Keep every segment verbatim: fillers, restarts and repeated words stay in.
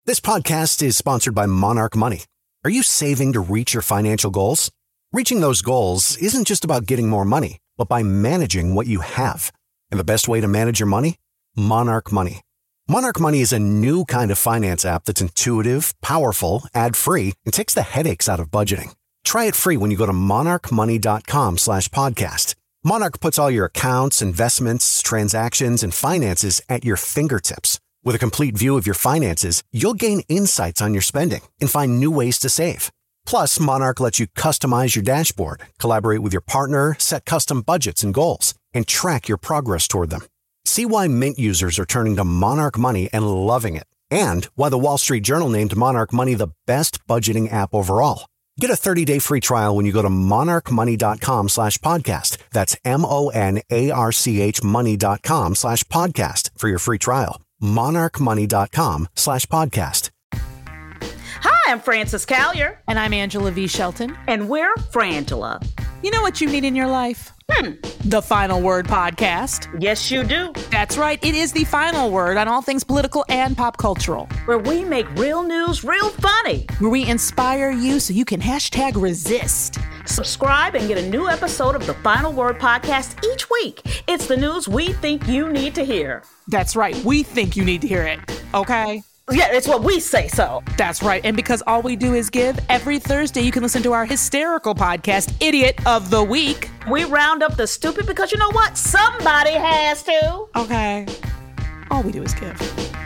This podcast is sponsored by Monarch Money. Are you saving to reach your financial goals? Reaching those goals isn't just about getting more money, but by managing what you have. And the best way to manage your money? Monarch Money. Monarch Money is a new kind of finance app that's intuitive, powerful, ad-free, and takes the headaches out of budgeting. Try it free when you go to monarchmoney.com slash podcast. Monarch puts all your accounts, investments, transactions, and finances at your fingertips. With a complete view of your finances, you'll gain insights on your spending and find new ways to save. Plus, Monarch lets you customize your dashboard, collaborate with your partner, set custom budgets and goals, and track your progress toward them. See why Mint users are turning to Monarch Money and loving it, and why the Wall Street Journal named Monarch Money the best budgeting app overall. Get a thirty-day free trial when you go to monarchmoney.com slash podcast. That's M-O-N-A-R-C-H money.com slash podcast for your free trial. monarchmoney.com slash podcast. Hi, I'm Frances Callier. And I'm Angela V. Shelton. And we're Frangela. You know what you need in your life? Hmm. The Final Word Podcast. Yes, you do. That's right. It is the final word on all things political and pop cultural. Where we make real news real funny. Where we inspire you so you can hashtag resist. Subscribe and get a new episode of the Final Word Podcast each week. It's the news we think you need to hear. That's right. We think you need to hear it. Okay? Yeah, it's what we say so. That's right. And because all we do is give, every Thursday you can listen to our hysterical podcast, Idiot of the Week. We round up the stupid because you know what? Somebody has to. Okay. All we do is give.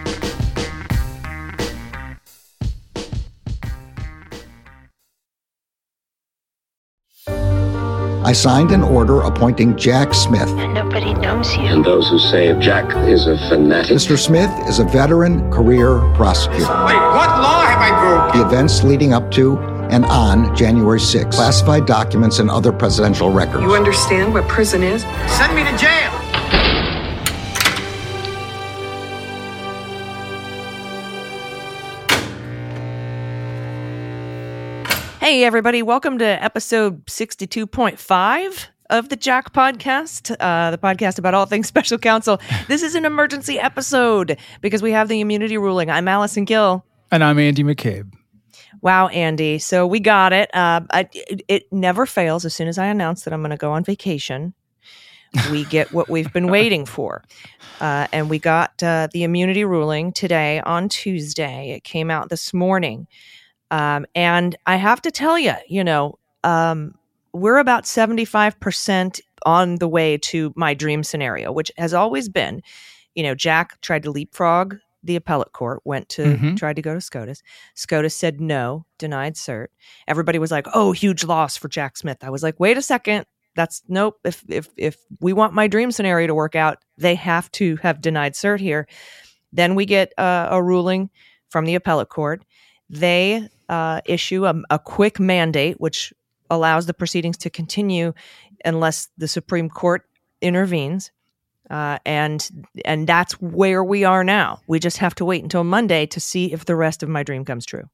I signed an order appointing Jack Smith. And nobody knows you. And those who say Jack is a fanatic. Mister Smith is a veteran career prosecutor. Wait, what law have I broken? The events leading up to and on January sixth, classified documents and other presidential records. You understand what prison is? Send me to jail. Hey, everybody. Welcome to episode sixty-two point five of the Jack Podcast, uh, the podcast about all things special counsel. This is an emergency episode because we have the immunity ruling. I'm Allison Gill. And I'm Andy McCabe. Wow, Andy. So we got it. Uh, I, it. It never fails. As soon as I announce that I'm going to go on vacation, we get what we've been waiting for. Uh, and we got uh, the immunity ruling today on Tuesday. It came out this morning. Um, and I have to tell you, you know, um, we're about seventy-five percent on the way to my dream scenario, which has always been, you know, Jack tried to leapfrog the appellate court, went to, mm-hmm. tried to go to SCOTUS. SCOTUS said no, denied cert. Everybody was like, oh, huge loss for Jack Smith. I was like, wait a second. That's nope. If, if, if we want my dream scenario to work out, they have to have denied cert here. Then we get uh, a ruling from the appellate court. They uh, issue a, a quick mandate, which allows the proceedings to continue unless the Supreme Court intervenes. Uh, and and that's where we are now. We just have to wait until Monday to see if the rest of my dream comes true.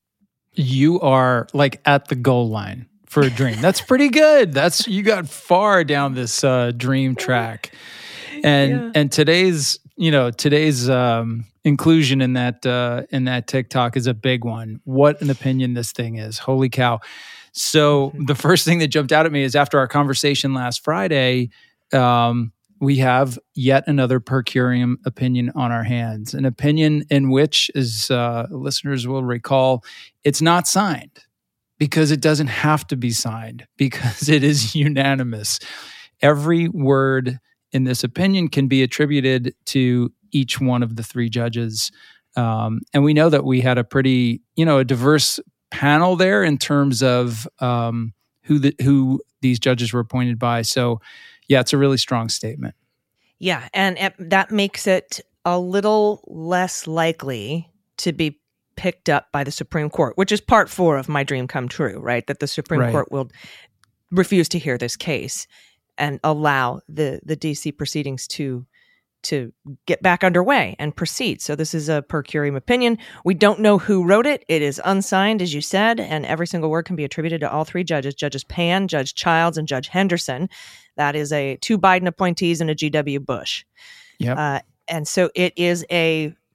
You are like at the goal line for a dream. That's pretty good. That's you got far down this uh, dream track. And yeah. and today's you know today's um, inclusion in that uh, in that TikTok is a big one. What an opinion this thing is! Holy cow! So the first thing that jumped out at me is after our conversation last Friday, um, we have yet another per curiam opinion on our hands. An opinion in which, as uh, listeners will recall, it's not signed because it doesn't have to be signed because it is unanimous. Every word in this opinion can be attributed to each one of the three judges. Um, and we know that we had a pretty, you know, a diverse panel there in terms of um, who the, who these judges were appointed by. So, yeah, it's a really strong statement. Yeah, and it, that makes it a little less likely to be picked up by the Supreme Court, which is part four of my dream come true, right? That the Supreme right. Court will refuse to hear this case and allow the, the D C proceedings to to get back underway and proceed. So this is a per curiam opinion. We don't know who wrote it. It is unsigned, as you said, and every single word can be attributed to all three judges, Judges Pan, Judge Childs, and Judge Henderson. That is a two Biden appointees and a G W Bush. Yep. Uh, and so it is a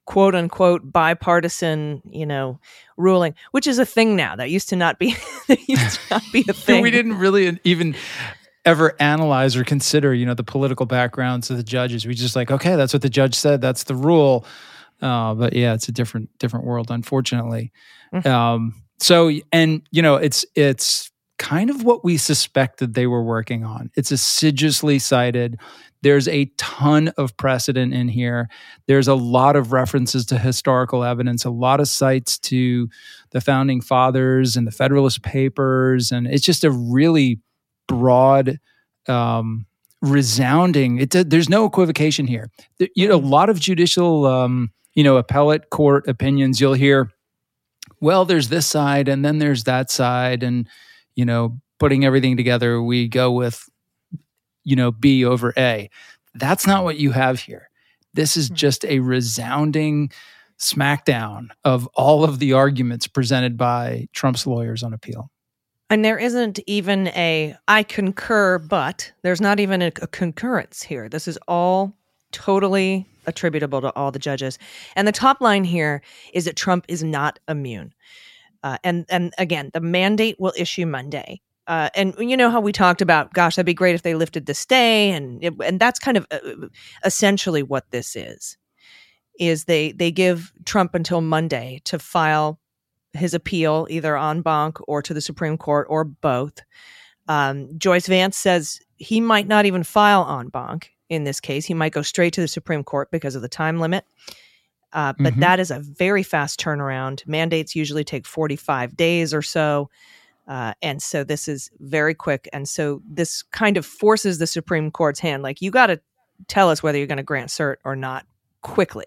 quote unquote bipartisan, you know, ruling, which is a thing now. That used to not be, that used to not be a thing. We didn't really even ever analyze or consider, you know, the political backgrounds of the judges. We just like, okay, that's what the judge said. That's the rule. Uh, but yeah, it's a different, different world, unfortunately. Mm-hmm. Um, so, and you know, it's, it's kind of what we suspected they were working on. It's assiduously cited. There's a ton of precedent in here. There's a lot of references to historical evidence, a lot of cites to the Founding Fathers and the Federalist Papers. And it's just a really broad, um, resounding, it, there's no equivocation here. There, you know, a lot of judicial, um, you know, appellate court opinions, you'll hear, well, there's this side and then there's that side. And, you know, putting everything together, we go with, you know, B over A. That's not what you have here. This is just a resounding smackdown of all of the arguments presented by Trump's lawyers on appeal. And there isn't even a, I concur, but there's not even a, a concurrence here. This is all totally attributable to all the judges. And the top line here is that Trump is not immune. Uh, and, and again, the mandate will issue Monday. Uh, and you know how we talked about, gosh, that'd be great if they lifted the stay. And it, and that's kind of uh, essentially what this is, is they, they give Trump until Monday to file his appeal either en banc or to the Supreme Court or both. Um, Joyce Vance says he might not even file en banc in this case. He might go straight to the Supreme Court because of the time limit. Uh, but mm-hmm. that is a very fast turnaround. Mandates usually take forty-five days or so. Uh, and so this is very quick. And so this kind of forces the Supreme Court's hand. Like, you got to tell us whether you're going to grant cert or not quickly,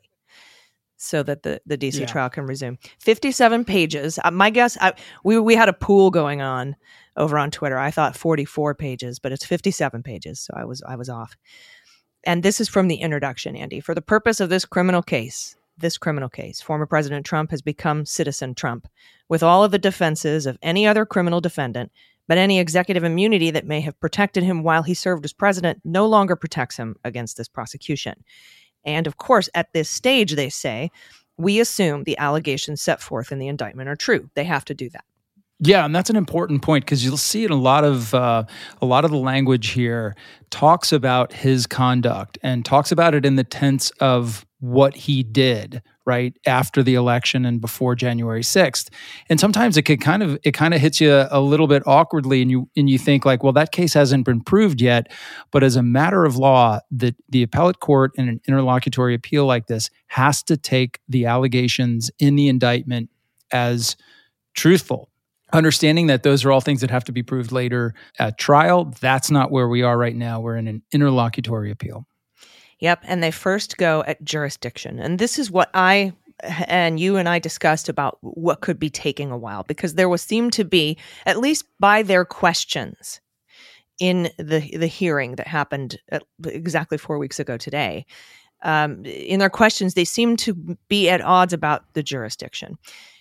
so that the, the D C yeah. trial can resume. fifty-seven pages. Uh, my guess, I, we we had a pool going on over on Twitter. I thought forty-four pages, but it's fifty-seven pages. So I was I was off. And this is from the introduction, Andy. For the purpose of this criminal case, this criminal case, former President Trump has become Citizen Trump, with all of the defenses of any other criminal defendant, but any executive immunity that may have protected him while he served as president no longer protects him against this prosecution. And of course, at this stage, they say, we assume the allegations set forth in the indictment are true. They have to do that. Yeah, and that's an important point, because you'll see in a lot of uh, a lot of the language here talks about his conduct and talks about it in the tense of what he did right after the election and before January sixth. And sometimes it could kind of it kind of hits you a little bit awkwardly, and you and you think like, well, that case hasn't been proved yet. But as a matter of law, the the appellate court in an interlocutory appeal like this has to take the allegations in the indictment as truthful, understanding that those are all things that have to be proved later at trial. That's not where we are right now. We're in an interlocutory appeal. Yep. And they first go at jurisdiction. And this is what I and you and I discussed about what could be taking a while, because there was seemed to be, at least by their questions in the the hearing that happened at, exactly four weeks ago today, um, in their questions, they seemed to be at odds about the jurisdiction.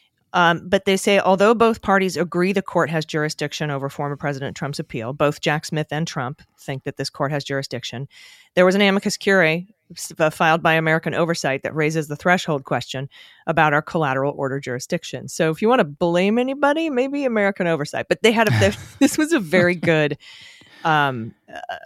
Um, but they say, although both parties agree the court has jurisdiction over former President Trump's appeal, both Jack Smith and Trump think that this court has jurisdiction. There was an amicus curiae filed by American Oversight that raises the threshold question about our collateral order jurisdiction. So if you want to blame anybody, maybe American Oversight. But they had a, this was a very good um, uh,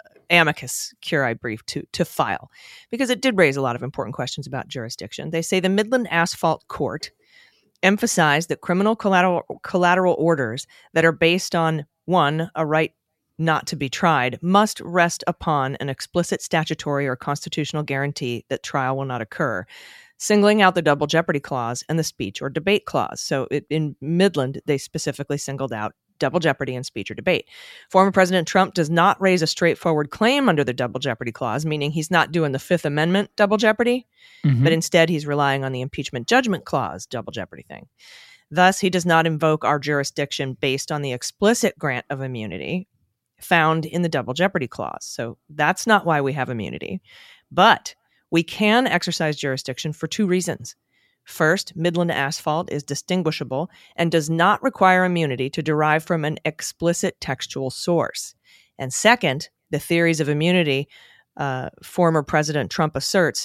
amicus curiae brief to to file, because it did raise a lot of important questions about jurisdiction. They say the Midland Asphalt Court emphasized that criminal collateral collateral orders that are based on, one, a right not to be tried, must rest upon an explicit statutory or constitutional guarantee that trial will not occur, singling out the double jeopardy clause and the speech or debate clause. So it, in Midland, they specifically singled out double jeopardy and speech or debate. Former President Trump does not raise a straightforward claim under the double jeopardy clause, meaning he's not doing the Fifth Amendment double jeopardy, mm-hmm. but instead he's relying on the impeachment judgment clause double jeopardy thing. Thus, he does not invoke our jurisdiction based on the explicit grant of immunity found in the double jeopardy clause. So that's not why we have immunity. But we can exercise jurisdiction for two reasons. First, Midland Asphalt is distinguishable and does not require immunity to derive from an explicit textual source. And second, the theories of immunity uh, former President Trump asserts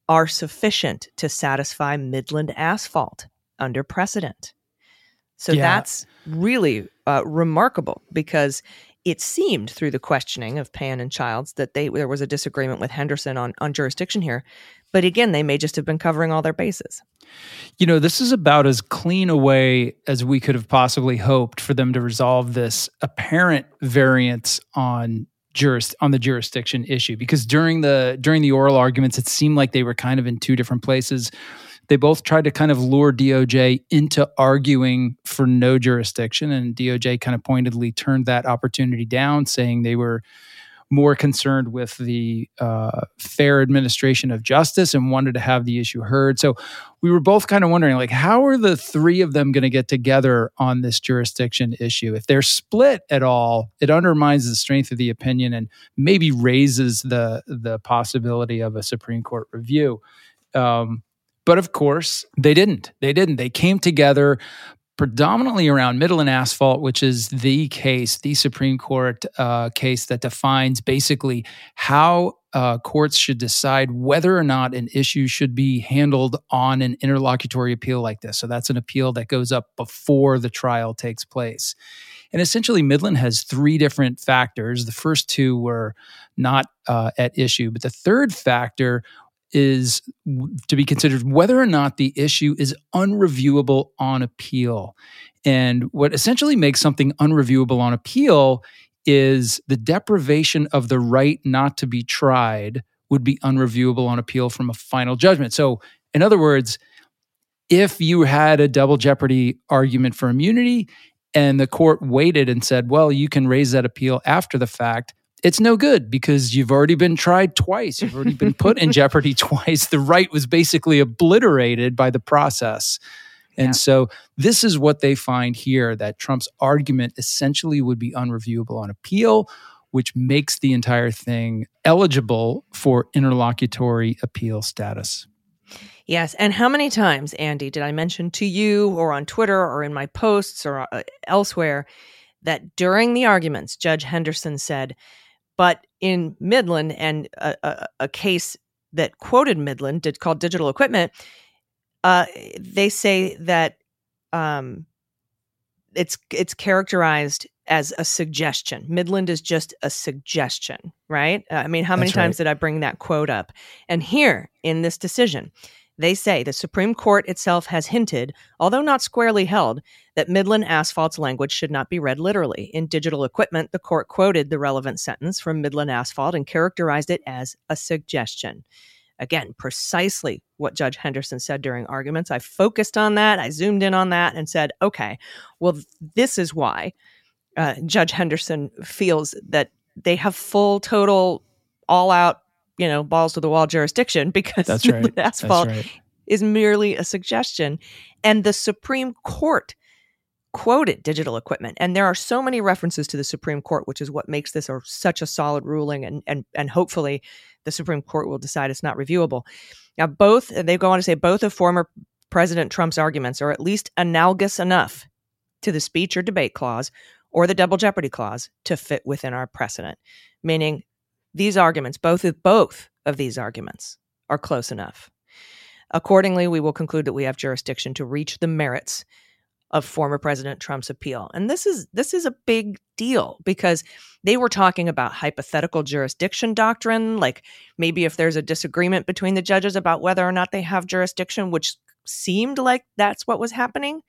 are sufficient to satisfy Midland Asphalt under precedent. So Yeah. that's really uh, remarkable, because it seemed through the questioning of Pan and Childs that they there was a disagreement with Henderson on, on jurisdiction here. But again, they may just have been covering all their bases. You know, this is about as clean a way as we could have possibly hoped for them to resolve this apparent variance on juris on the jurisdiction issue, because during the during the oral arguments, it seemed like they were kind of in two different places. They both tried to kind of lure D O J into arguing for no jurisdiction, and D O J kind of pointedly turned that opportunity down, saying they were more concerned with the uh, fair administration of justice and wanted to have the issue heard. So we were both kind of wondering, like, how are the three of them going to get together on this jurisdiction issue? If they're split at all, it undermines the strength of the opinion and maybe raises the the possibility of a Supreme Court review. Um, But of course, they didn't. They didn't. They came together predominantly around Midland Asphalt, which is the case, the Supreme Court uh, case that defines basically how uh, courts should decide whether or not an issue should be handled on an interlocutory appeal like this. So that's an appeal that goes up before the trial takes place. And essentially, Midland has three different factors. The first two were not uh, at issue, but the third factor is to be considered whether or not the issue is unreviewable on appeal. And what essentially makes something unreviewable on appeal is the deprivation of the right not to be tried would be unreviewable on appeal from a final judgment. So, in other words, if you had a double jeopardy argument for immunity and the court waited and said, well, you can raise that appeal after the fact, it's no good because you've already been tried twice. You've already been put in jeopardy twice. The right was basically obliterated by the process. And yeah. so this is what they find here, that Trump's argument essentially would be unreviewable on appeal, which makes the entire thing eligible for interlocutory appeal status. Yes. And how many times, Andy, did I mention to you or on Twitter or in my posts or uh, elsewhere that during the arguments, Judge Henderson said, but in Midland, and a, a, a case that quoted Midland did called Digital Equipment, uh, they say that um, it's it's characterized as a suggestion. Midland is just a suggestion, right? I mean, how many That's times right. did I bring that quote up? And here in this decision, they say the Supreme Court itself has hinted, although not squarely held, that Midland Asphalt's language should not be read literally. In Digital Equipment, the court quoted the relevant sentence from Midland Asphalt and characterized it as a suggestion. Again, precisely what Judge Henderson said during arguments. I focused on that. I zoomed in on that and said, okay, well, this is why uh, Judge Henderson feels that they have full, total, all-out, you know, balls to the wall jurisdiction, because That's right. Midland Asphalt That's right. is merely a suggestion. And the Supreme Court quoted Digital Equipment. And there are so many references to the Supreme Court, which is what makes this a, such a solid ruling. And, and, and hopefully the Supreme Court will decide it's not reviewable. Now, both, they go on to say both of former President Trump's arguments are at least analogous enough to the speech or debate clause or the double jeopardy clause to fit within our precedent, meaning these arguments, both of both of these arguments, are close enough. Accordingly, we will conclude that we have jurisdiction to reach the merits of former President Trump's appeal. And this is this is a big deal, because they were talking about hypothetical jurisdiction doctrine, like maybe if there's a disagreement between the judges about whether or not they have jurisdiction, which seemed like that's what was happening,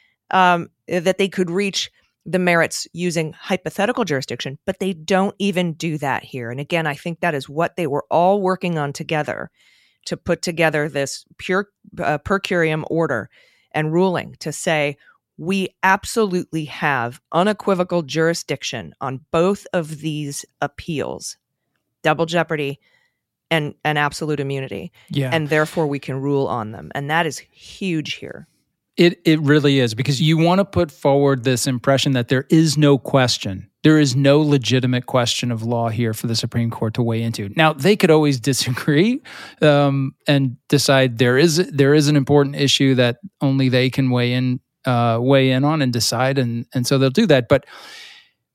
um, that they could reach the merits using hypothetical jurisdiction, but they don't even do that here. And again, I think that is what they were all working on together to put together this pure uh, per curiam order and ruling to say, we absolutely have unequivocal jurisdiction on both of these appeals, double jeopardy and, and absolute immunity. Yeah. And therefore we can rule on them. And that is huge here. It it really is, because you want to put forward this impression that there is no question. There is no legitimate question of law here for the Supreme Court to weigh into. Now, they could always disagree um, and decide there is there is an important issue that only they can weigh in uh, weigh in on and decide, and and so they'll do that. But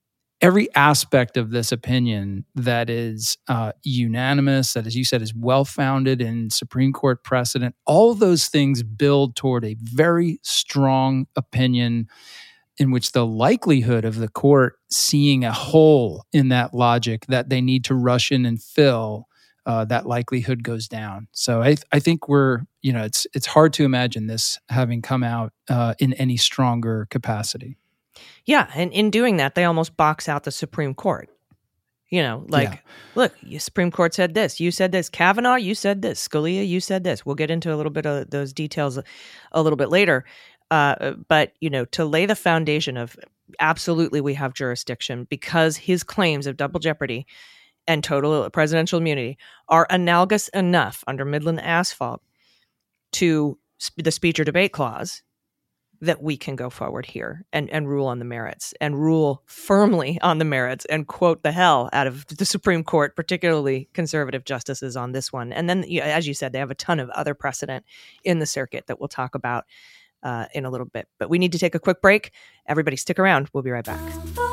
every aspect of this opinion that is uh, unanimous, that, as you said, is well-founded in Supreme Court precedent, all those things build toward a very strong opinion in which the likelihood of the court seeing a hole in that logic that they need to rush in and fill, uh, that likelihood goes down. So I, I think we're, you know, it's it's hard to imagine this having come out uh, in any stronger capacity. Yeah, and in doing that, they almost box out the Supreme Court. You know, like, Yeah. look, the Supreme Court said this, you said this, Kavanaugh, you said this, Scalia, you said this. We'll get into a little bit of those details a, a little bit later. Uh, but, you know, to lay the foundation of absolutely we have jurisdiction because his claims of double jeopardy and total presidential immunity are analogous enough under Midland Asphalt to sp- the speech or debate clause that we can go forward here and, and rule on the merits and rule firmly on the merits and quote the hell out of the Supreme Court, particularly conservative justices on this one. And then, you know, as you said, they have a ton of other precedent in the circuit that we'll talk about uh, in a little bit. But we need to take a quick break. Everybody stick around. We'll be right back.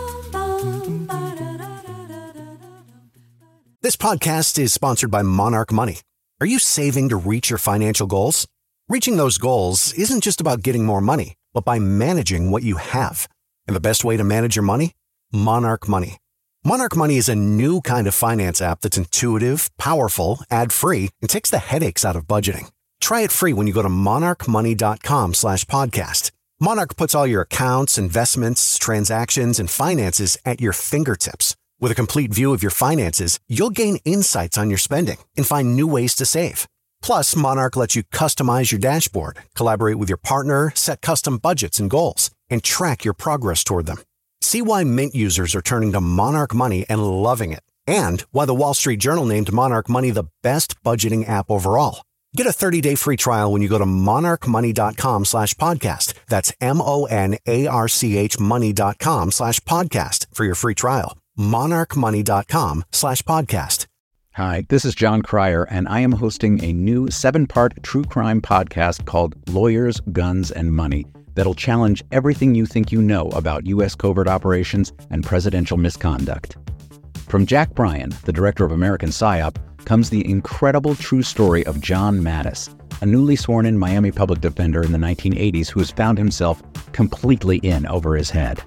This podcast is sponsored by Monarch Money. Are you saving to reach your financial goals? Reaching those goals isn't just about getting more money, but by managing what you have. And the best way to manage your money? Monarch Money. Monarch Money is a new kind of finance app that's intuitive, powerful, ad-free, and takes the headaches out of budgeting. Try it free when you go to monarchmoney.com slash podcast. Monarch puts all your accounts, investments, transactions, and finances at your fingertips. With a complete view of your finances, you'll gain insights on your spending and find new ways to save. Plus, Monarch lets you customize your dashboard, collaborate with your partner, set custom budgets and goals, and track your progress toward them. See why Mint users are turning to Monarch Money and loving it, and why the Wall Street Journal named Monarch Money the best budgeting app overall. Get a thirty-day free trial when you go to monarchmoney.com slash podcast. That's M-O-N-A-R-C-H money.com slash podcast for your free trial. monarchmoney.com slash podcast. Hi, this is John Cryer, and I am hosting a new seven-part true crime podcast called Lawyers, Guns, and Money that'll challenge everything you think you know about U S covert operations and presidential misconduct. From Jack Bryan, the director of American PSYOP, comes the incredible true story of John Mattis, a newly sworn-in Miami public defender in the nineteen eighties who has found himself completely in over his head.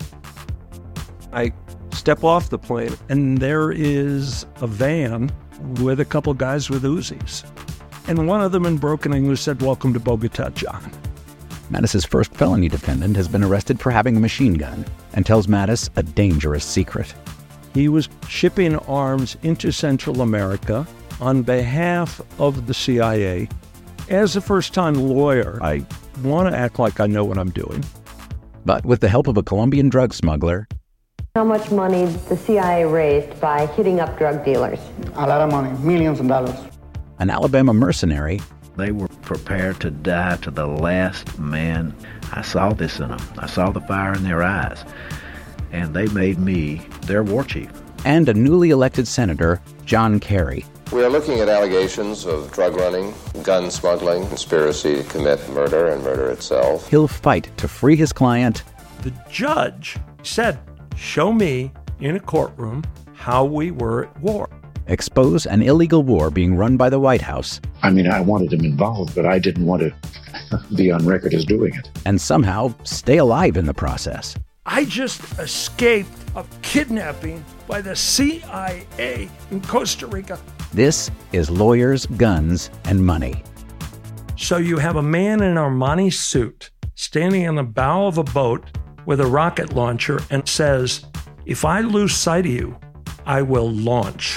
I step off the plane, and there is a van with a couple guys with Uzis. And one of them in broken English said, "Welcome to Bogota, John." Mattis's first felony defendant has been arrested for having a machine gun and tells Mattis a dangerous secret. He was shipping arms into Central America on behalf of the C I A. As a first-time lawyer, I want to act like I know what I'm doing. But with the help of a Colombian drug smuggler, how much money the C I A raised by hitting up drug dealers? A lot of money, millions of dollars. An Alabama mercenary, they were prepared to die to the last man. I saw this in them. I saw the fire in their eyes. And they made me their war chief. And a newly elected senator, John Kerry. We are looking at allegations of drug running, gun smuggling, conspiracy to commit murder and murder itself. He'll fight to free his client. The judge said, "Show me in a courtroom how we were at war." Expose an illegal war being run by the White House. I mean, I wanted him involved, but I didn't want to be on record as doing it. And somehow stay alive in the process. I just escaped a kidnapping by the C I A in Costa Rica. This is Lawyers, Guns, and Money. So you have a man in an Armani suit standing on the bow of a boat with a rocket launcher and says, "If I lose sight of you, I will launch.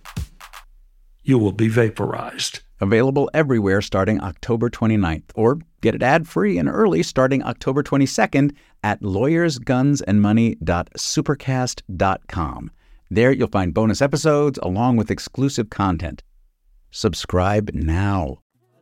You will be vaporized." Available everywhere starting October twenty-ninth, or get it ad-free and early starting October twenty-second at lawyers guns and money dot supercast dot com. There you'll find bonus episodes along with exclusive content. Subscribe now.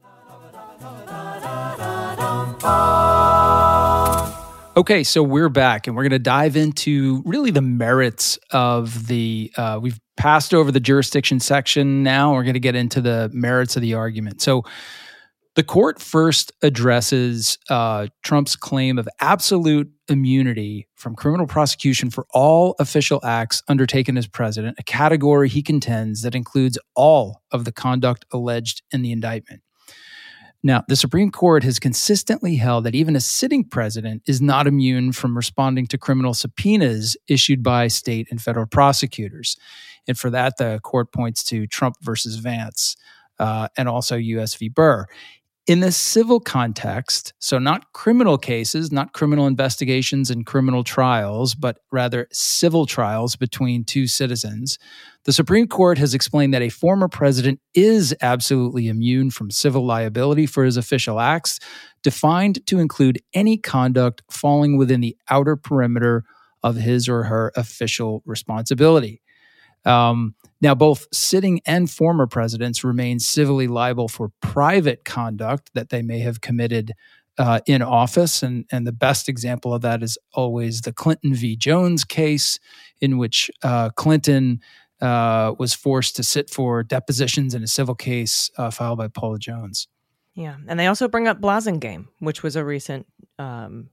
Okay, so we're back, and we're going to dive into really the merits of the, uh, we've passed over the jurisdiction section now. We're going to get into the merits of the argument. So The court first addresses uh, Trump's claim of absolute immunity from criminal prosecution for all official acts undertaken as president, a category he contends that includes all of the conduct alleged in the indictment. Now, the Supreme Court has consistently held that even a sitting president is not immune from responding to criminal subpoenas issued by state and federal prosecutors. And for that, the court points to Trump versus Vance uh, and also U S v. Burr. In the civil context, so not criminal cases, not criminal investigations and criminal trials, but rather civil trials between two citizens, the Supreme Court has explained that a former president is absolutely immune from civil liability for his official acts, defined to include any conduct falling within the outer perimeter of his or her official responsibility. Um, now, both sitting and former presidents remain civilly liable for private conduct that they may have committed uh, in office. And, and the best example of that is always the Clinton v. Jones case, in which uh, Clinton uh, was forced to sit for depositions in a civil case uh, filed by Paula Jones. Yeah. And they also bring up Blasingame, which was a recent um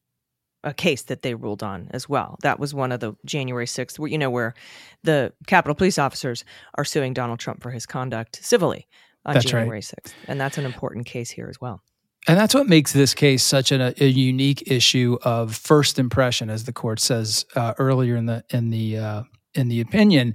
a case that they ruled on as well. That was one of the January sixth, you know, where the Capitol Police officers are suing Donald Trump for his conduct civilly on That's January right. sixth. And that's an important case here as well. And that's what makes this case such a, a unique issue of first impression, as the court says uh, earlier in the in the uh, in the opinion.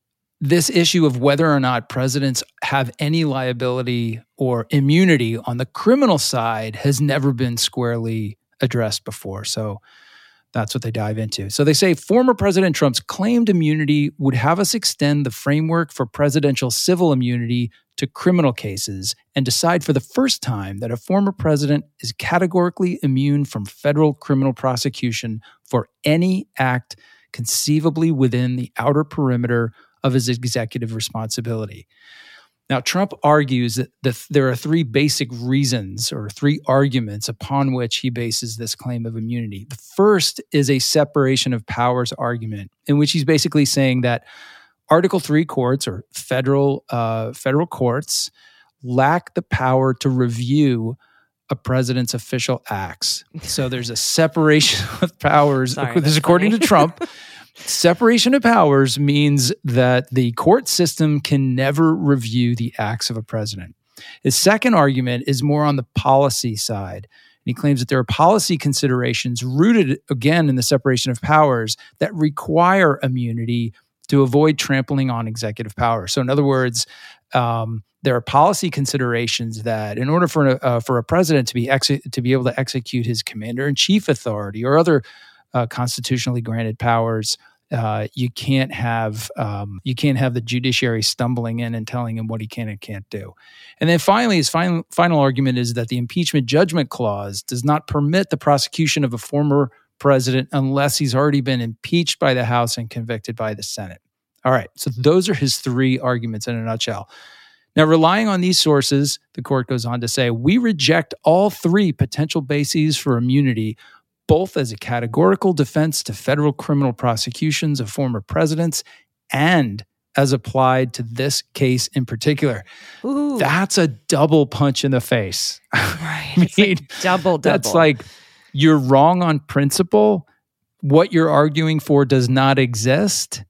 This issue of whether or not presidents have any liability or immunity on the criminal side has never been squarely addressed before. So that's what they dive into. So they say former President Trump's claimed immunity would have us extend the framework for presidential civil immunity to criminal cases and decide for the first time that a former president is categorically immune from federal criminal prosecution for any act conceivably within the outer perimeter of his executive responsibility. Now, Trump argues that the, there are three basic reasons or three arguments upon which he bases this claim of immunity. The first is a separation of powers argument, in which he's basically saying that Article three courts or federal uh, federal courts lack the power to review a president's official acts. So there's a separation of powers. Sorry, this is according funny. to Trump. Separation of powers means that the court system can never review the acts of a president. His second argument is more on the policy side. And he claims that there are policy considerations rooted, again, in the separation of powers that require immunity to avoid trampling on executive power. So in other words, um, there are policy considerations that in order for a, uh, for a president to be ex- to be able to execute his commander-in-chief authority or other uh, constitutionally granted powers, Uh, you can't have um, you can't have the judiciary stumbling in and telling him what he can and can't do. And then finally, his final final argument is that the impeachment judgment clause does not permit the prosecution of a former president unless he's already been impeached by the House and convicted by the Senate. All right, so those are his three arguments in a nutshell. Now, relying on these sources, the court goes on to say, we reject all three potential bases for immunity, both as a categorical defense to federal criminal prosecutions of former presidents and as applied to this case in particular. Ooh. That's a double punch in the face. Right. I mean, It's like double, double. That's like, you're wrong on principle. What you're arguing for does not exist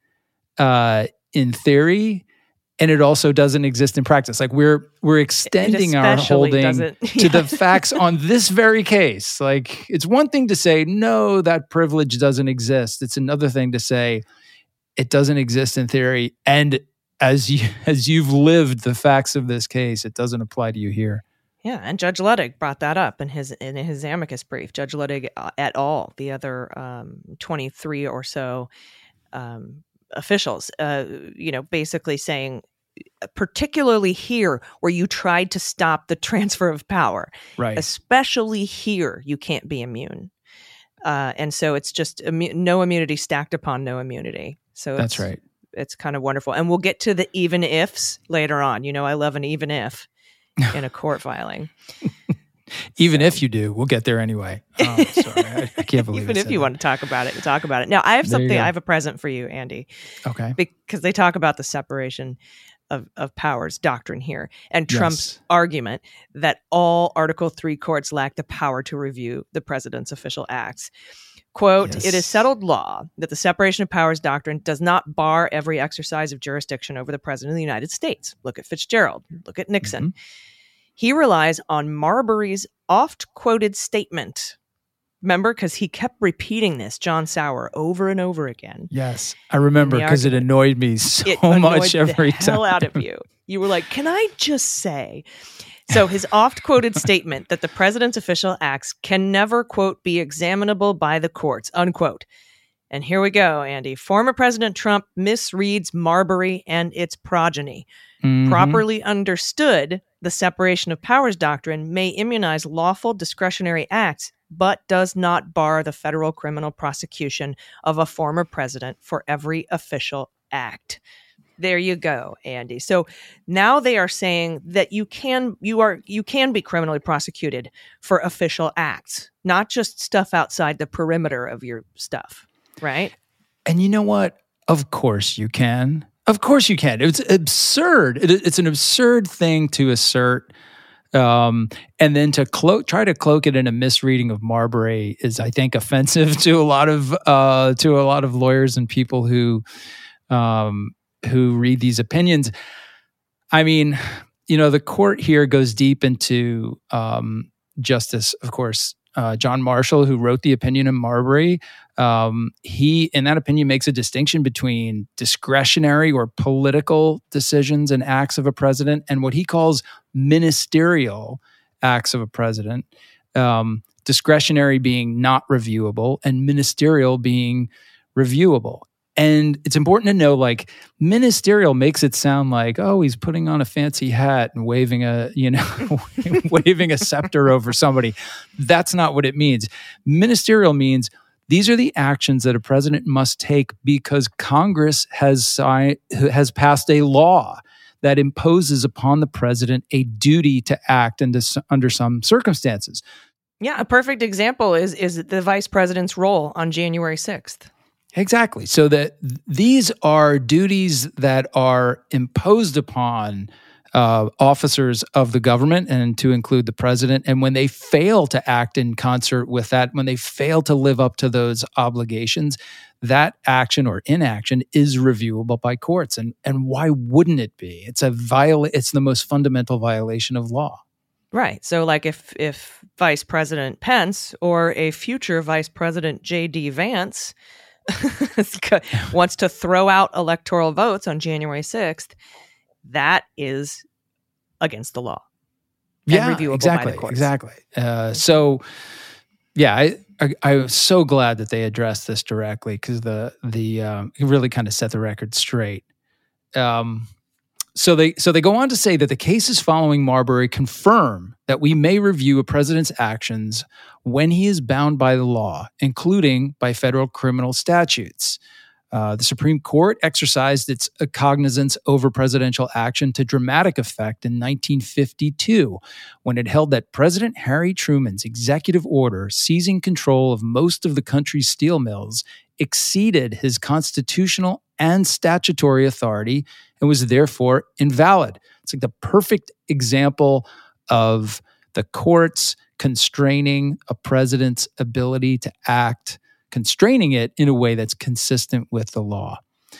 uh, in theory, and it also doesn't exist in practice. Like we're we're extending our holding doesn't- to the facts on this very case. Like it's one thing to say, no, that privilege doesn't exist. It's another thing to say it doesn't exist in theory. And as you as you've lived the facts of this case, it doesn't apply to you here. Yeah, and Judge Luttig brought that up in his in his amicus brief. Judge Luttig uh, et al., the other um, twenty-three or so um, officials, uh, you know, basically saying, particularly here where you tried to stop the transfer of power, right? Especially here, you can't be immune, uh, and so it's just immu- no immunity stacked upon no immunity. So that's it's, right. It's kind of wonderful, and we'll get to the even ifs later on. You know, I love an even if in a court filing. Even so. If you do, we'll get there anyway. Oh, sorry, I, I can't believe Even I if said you that. want to talk about it, talk about it. Now, I have There you something. go. I have a present for you, Andy. Okay. Because they talk about the separation of, of powers doctrine here, and Trump's Yes. argument that all Article three courts lack the power to review the president's official acts. Quote, Yes. "It is settled law that the separation of powers doctrine does not bar every exercise of jurisdiction over the president of the United States. Look at Fitzgerald. Look at Nixon. Mm-hmm. He relies on Marbury's oft-quoted statement." Remember, because he kept repeating this, John Sauer, over and over again. Yes, I remember The because it argument- annoyed me so It annoyed much every the hell time. out of you. You were like, "Can I just say?" So his oft-quoted statement that the president's official acts can never, quote, "be examinable by the courts," unquote. And here we go, Andy. Former President Trump misreads Marbury and its progeny. Mhm. Properly understood, the separation of powers doctrine may immunize lawful discretionary acts, but does not bar the federal criminal prosecution of a former president for every official act. There you go, Andy. So now they are saying that you can you are you can be criminally prosecuted for official acts, not just stuff outside the perimeter of your stuff, right? And you know what? Of course you can. Of course you can. It's absurd. It, it's an absurd thing to assert. Um, and then to cloak, try to cloak it in a misreading of Marbury is, I think, offensive to a lot of uh, to a lot of lawyers and people who um, who read these opinions. I mean, you know, the court here goes deep into um, Justice, of course, uh, John Marshall, who wrote the opinion in Marbury. Um, he, in that opinion, makes a distinction between discretionary or political decisions and acts of a president and what he calls ministerial acts of a president. Um, discretionary being not reviewable and ministerial being reviewable. And it's important to know, like, ministerial makes it sound like, oh, he's putting on a fancy hat and waving a, you know, waving a scepter over somebody. That's not what it means. Ministerial means these are the actions that a president must take because Congress has signed, has passed a law that imposes upon the president a duty to act into, under some circumstances. Yeah, a perfect example is is the vice president's role on January sixth. Exactly. So that these are duties that are imposed upon uh, officers of the government, and to include the president. And when they fail to act in concert with that, when they fail to live up to those obligations, that action or inaction is reviewable by courts. And and why wouldn't it be? It's a viola- It's the most fundamental violation of law. Right. So like if if Vice President Pence or a future Vice President J D Vance wants to throw out electoral votes on January sixth, that is against the law. And Yeah, reviewable exactly, by the courts. exactly. Uh, so, yeah, I, I I was so glad that they addressed this directly because the the um, it really kind of set the record straight. Um, so they so they go on to say that the cases following Marbury confirm that we may review a president's actions when he is bound by the law, including by federal criminal statutes. Uh, the Supreme Court exercised its cognizance over presidential action to dramatic effect in nineteen fifty-two, when it held that President Harry Truman's executive order seizing control of most of the country's steel mills exceeded his constitutional and statutory authority and was therefore invalid. It's like the perfect example of the courts constraining a president's ability to act, constraining it in a way that's consistent with the law.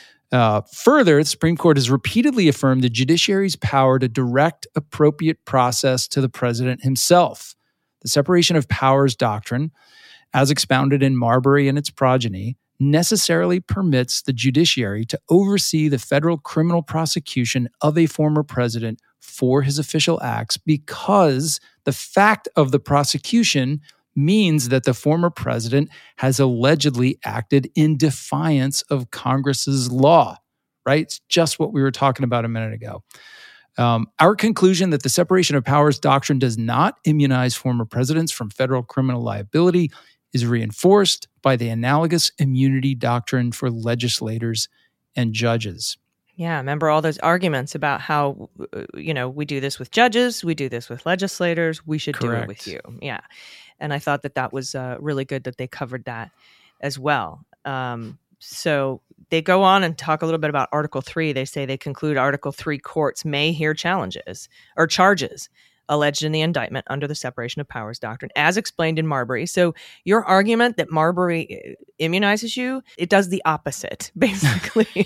Uh, further, the Supreme Court has repeatedly affirmed the judiciary's power to direct appropriate process to the president himself. The separation of powers doctrine, as expounded in Marbury and its progeny, necessarily permits the judiciary to oversee the federal criminal prosecution of a former president for his official acts because the fact of the prosecution means that the former president has allegedly acted in defiance of Congress's law, right? It's just what we were talking about a minute ago. Um, our conclusion that the separation of powers doctrine does not immunize former presidents from federal criminal liability is reinforced by the analogous immunity doctrine for legislators and judges. Yeah, remember all those arguments about how, uh, you know, we do this with judges, we do this with legislators, we should Correct. do it with you. Yeah. And I thought that that was uh, really good that they covered that as well. Um, so they go on and talk a little bit about Article three. They say they conclude Article three courts may hear challenges or charges alleged in the indictment under the separation of powers doctrine, as explained in Marbury. So your argument that Marbury immunizes you, it does the opposite, basically.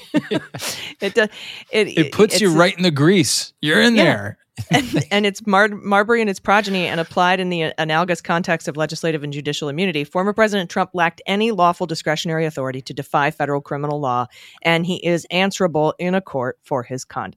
it does. It, it puts you right in the grease. You're in yeah. there. and, and it's Mar- Marbury and its progeny, and applied in the analogous context of legislative and judicial immunity. Former President Trump lacked any lawful discretionary authority to defy federal criminal law, and he is answerable in a court for his conduct.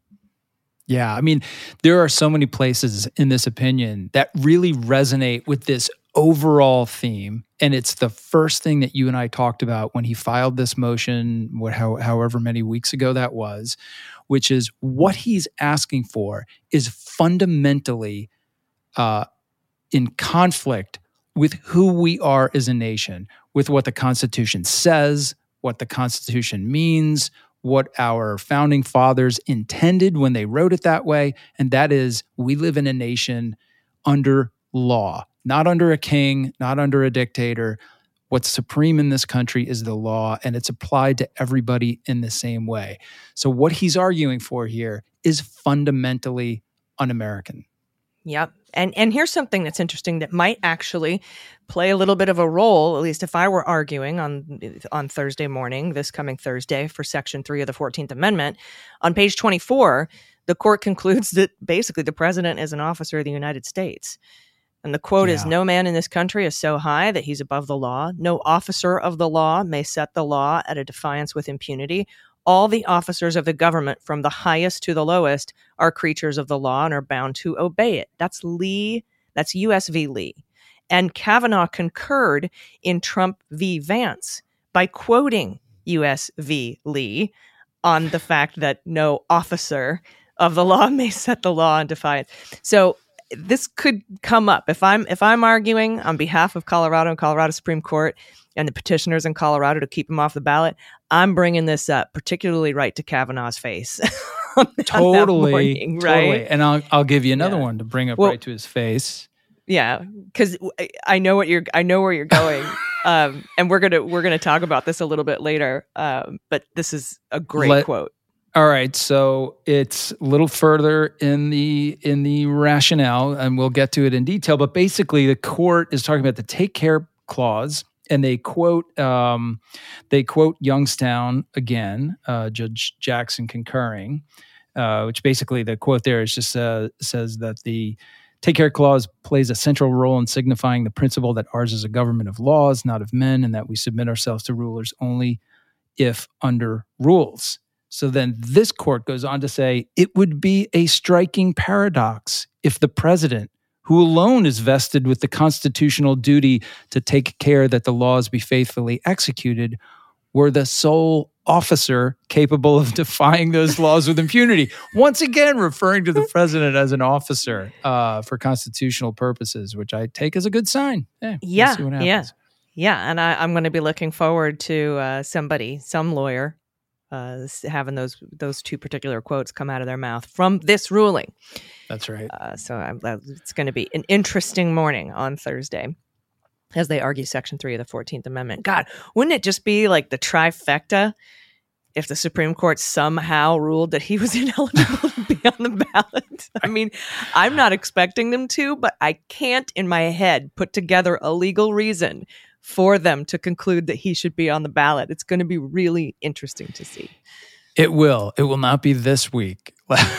Yeah, I mean, there are so many places in this opinion that really resonate with this overall theme. And it's the first thing that you and I talked about when he filed this motion, what, how, however many weeks ago that was, which is what he's asking for is fundamentally uh, in conflict with who we are as a nation, with what the Constitution says, what the Constitution means, what our founding fathers intended when they wrote it that way, and that is we live in a nation under law, not under a king, not under a dictator. What's supreme in this country is the law, and it's applied to everybody in the same way. So what he's arguing for here is fundamentally un-American. Yep. And and here's something that's interesting that might actually play a little bit of a role, at least if I were arguing on on Thursday morning, this coming Thursday, for Section three of the fourteenth Amendment. On page twenty-four, the court concludes that basically the president is an officer of the United States. And the quote yeah. is, "No man in this country is so high that he's above the law. No officer of the law may set the law at a defiance with impunity. All the officers of the government, from the highest to the lowest, are creatures of the law and are bound to obey it." That's Lee. That's U S v. Lee. And Kavanaugh concurred in Trump v. Vance by quoting U S v. Lee on the fact that no officer of the law may set the law in defiance. So this could come up if I'm if I'm arguing on behalf of Colorado and Colorado Supreme Court and the petitioners in Colorado to keep him off the ballot. I'm bringing this up, particularly right to Kavanaugh's face. on, totally, on that morning, right? Totally. And I'll I'll give you another yeah. one to bring up well, right to his face. Yeah, because I know what you're. I know where you're going, um, and we're gonna we're gonna talk about this a little bit later. Um, but this is a great Let, quote. All right, so it's a little further in the in the rationale, and we'll get to it in detail. But basically, the court is talking about the take care clause, and they quote um, they quote Youngstown again, uh, Judge Jackson concurring, uh, which basically the quote there is just uh, says that the take care clause plays a central role in signifying the principle that ours is a government of laws, not of men, and that we submit ourselves to rulers only if under rules. So then this court goes on to say, it would be a striking paradox if the president, who alone is vested with the constitutional duty to take care that the laws be faithfully executed, were the sole officer capable of defying those laws with impunity. Once again, referring to the president as an officer uh, for constitutional purposes, which I take as a good sign. Hey, yeah, we'll see what happens. yeah, yeah. And I, I'm going to be looking forward to uh, somebody, some lawyer, Uh, having those those two particular quotes come out of their mouth from this ruling. That's right. Uh, so I'm, it's going to be an interesting morning on Thursday as they argue Section three of the fourteenth Amendment. God, wouldn't it just be like the trifecta if the Supreme Court somehow ruled that he was ineligible to be on the ballot? I mean, I'm not expecting them to, but I can't in my head put together a legal reason for them to conclude that he should be on the ballot. It's going to be really interesting to see. It will. It will not be this week.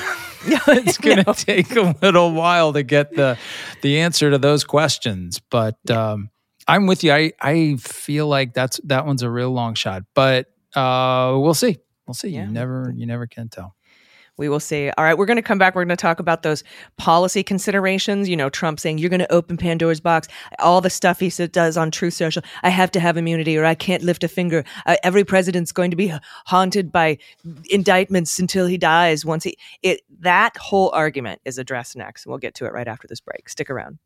It's going to no. take a little while to get the the answer to those questions. But yeah. um, I'm with you. I, I feel like that's that one's a real long shot. But uh, we'll see. We'll see. Yeah. You never you never can tell. We will see. All right, we're going to come back. We're going to talk about those policy considerations. You know, Trump saying you're going to open Pandora's box. All the stuff he said does on Truth Social. I have to have immunity or I can't lift a finger. Uh, every president's going to be haunted by indictments until he dies. Once he, it that whole argument is addressed next. We'll get to it right after this break. Stick around.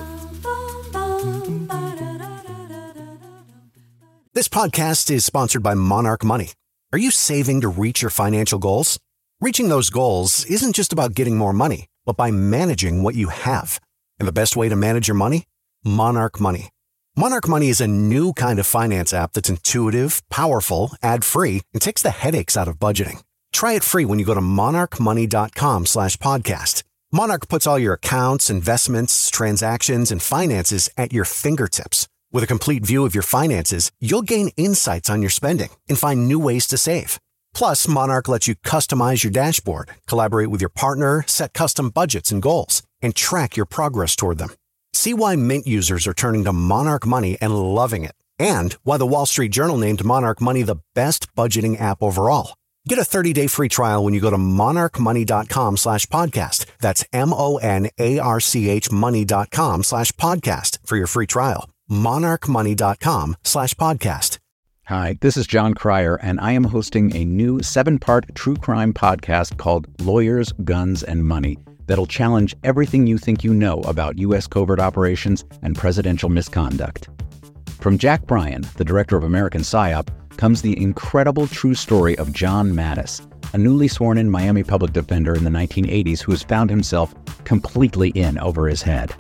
This podcast is sponsored by Monarch Money. Are you saving to reach your financial goals? Reaching those goals isn't just about getting more money, but by managing what you have. And the best way to manage your money? Monarch Money. Monarch Money is a new kind of finance app that's intuitive, powerful, ad-free, and takes the headaches out of budgeting. Try it free when you go to monarchmoney.com slash podcast. Monarch puts all your accounts, investments, transactions, and finances at your fingertips. With a complete view of your finances, you'll gain insights on your spending and find new ways to save. Plus, Monarch lets you customize your dashboard, collaborate with your partner, set custom budgets and goals, and track your progress toward them. See why Mint users are turning to Monarch Money and loving it, and why the Wall Street Journal named Monarch Money the best budgeting app overall. Get a thirty-day free trial when you go to monarchmoney.com slash podcast. That's M-O-N-A-R-C-H money.com slash podcast for your free trial. monarchmoney.com slash podcast. Hi, this is John Cryer, and I am hosting a new seven-part true crime podcast called Lawyers, Guns, and Money that'll challenge everything you think you know about U S covert operations and presidential misconduct. From Jack Bryan, the director of American PSYOP, comes the incredible true story of John Mattis, a newly sworn-in Miami public defender in the nineteen eighties who has found himself completely in over his head.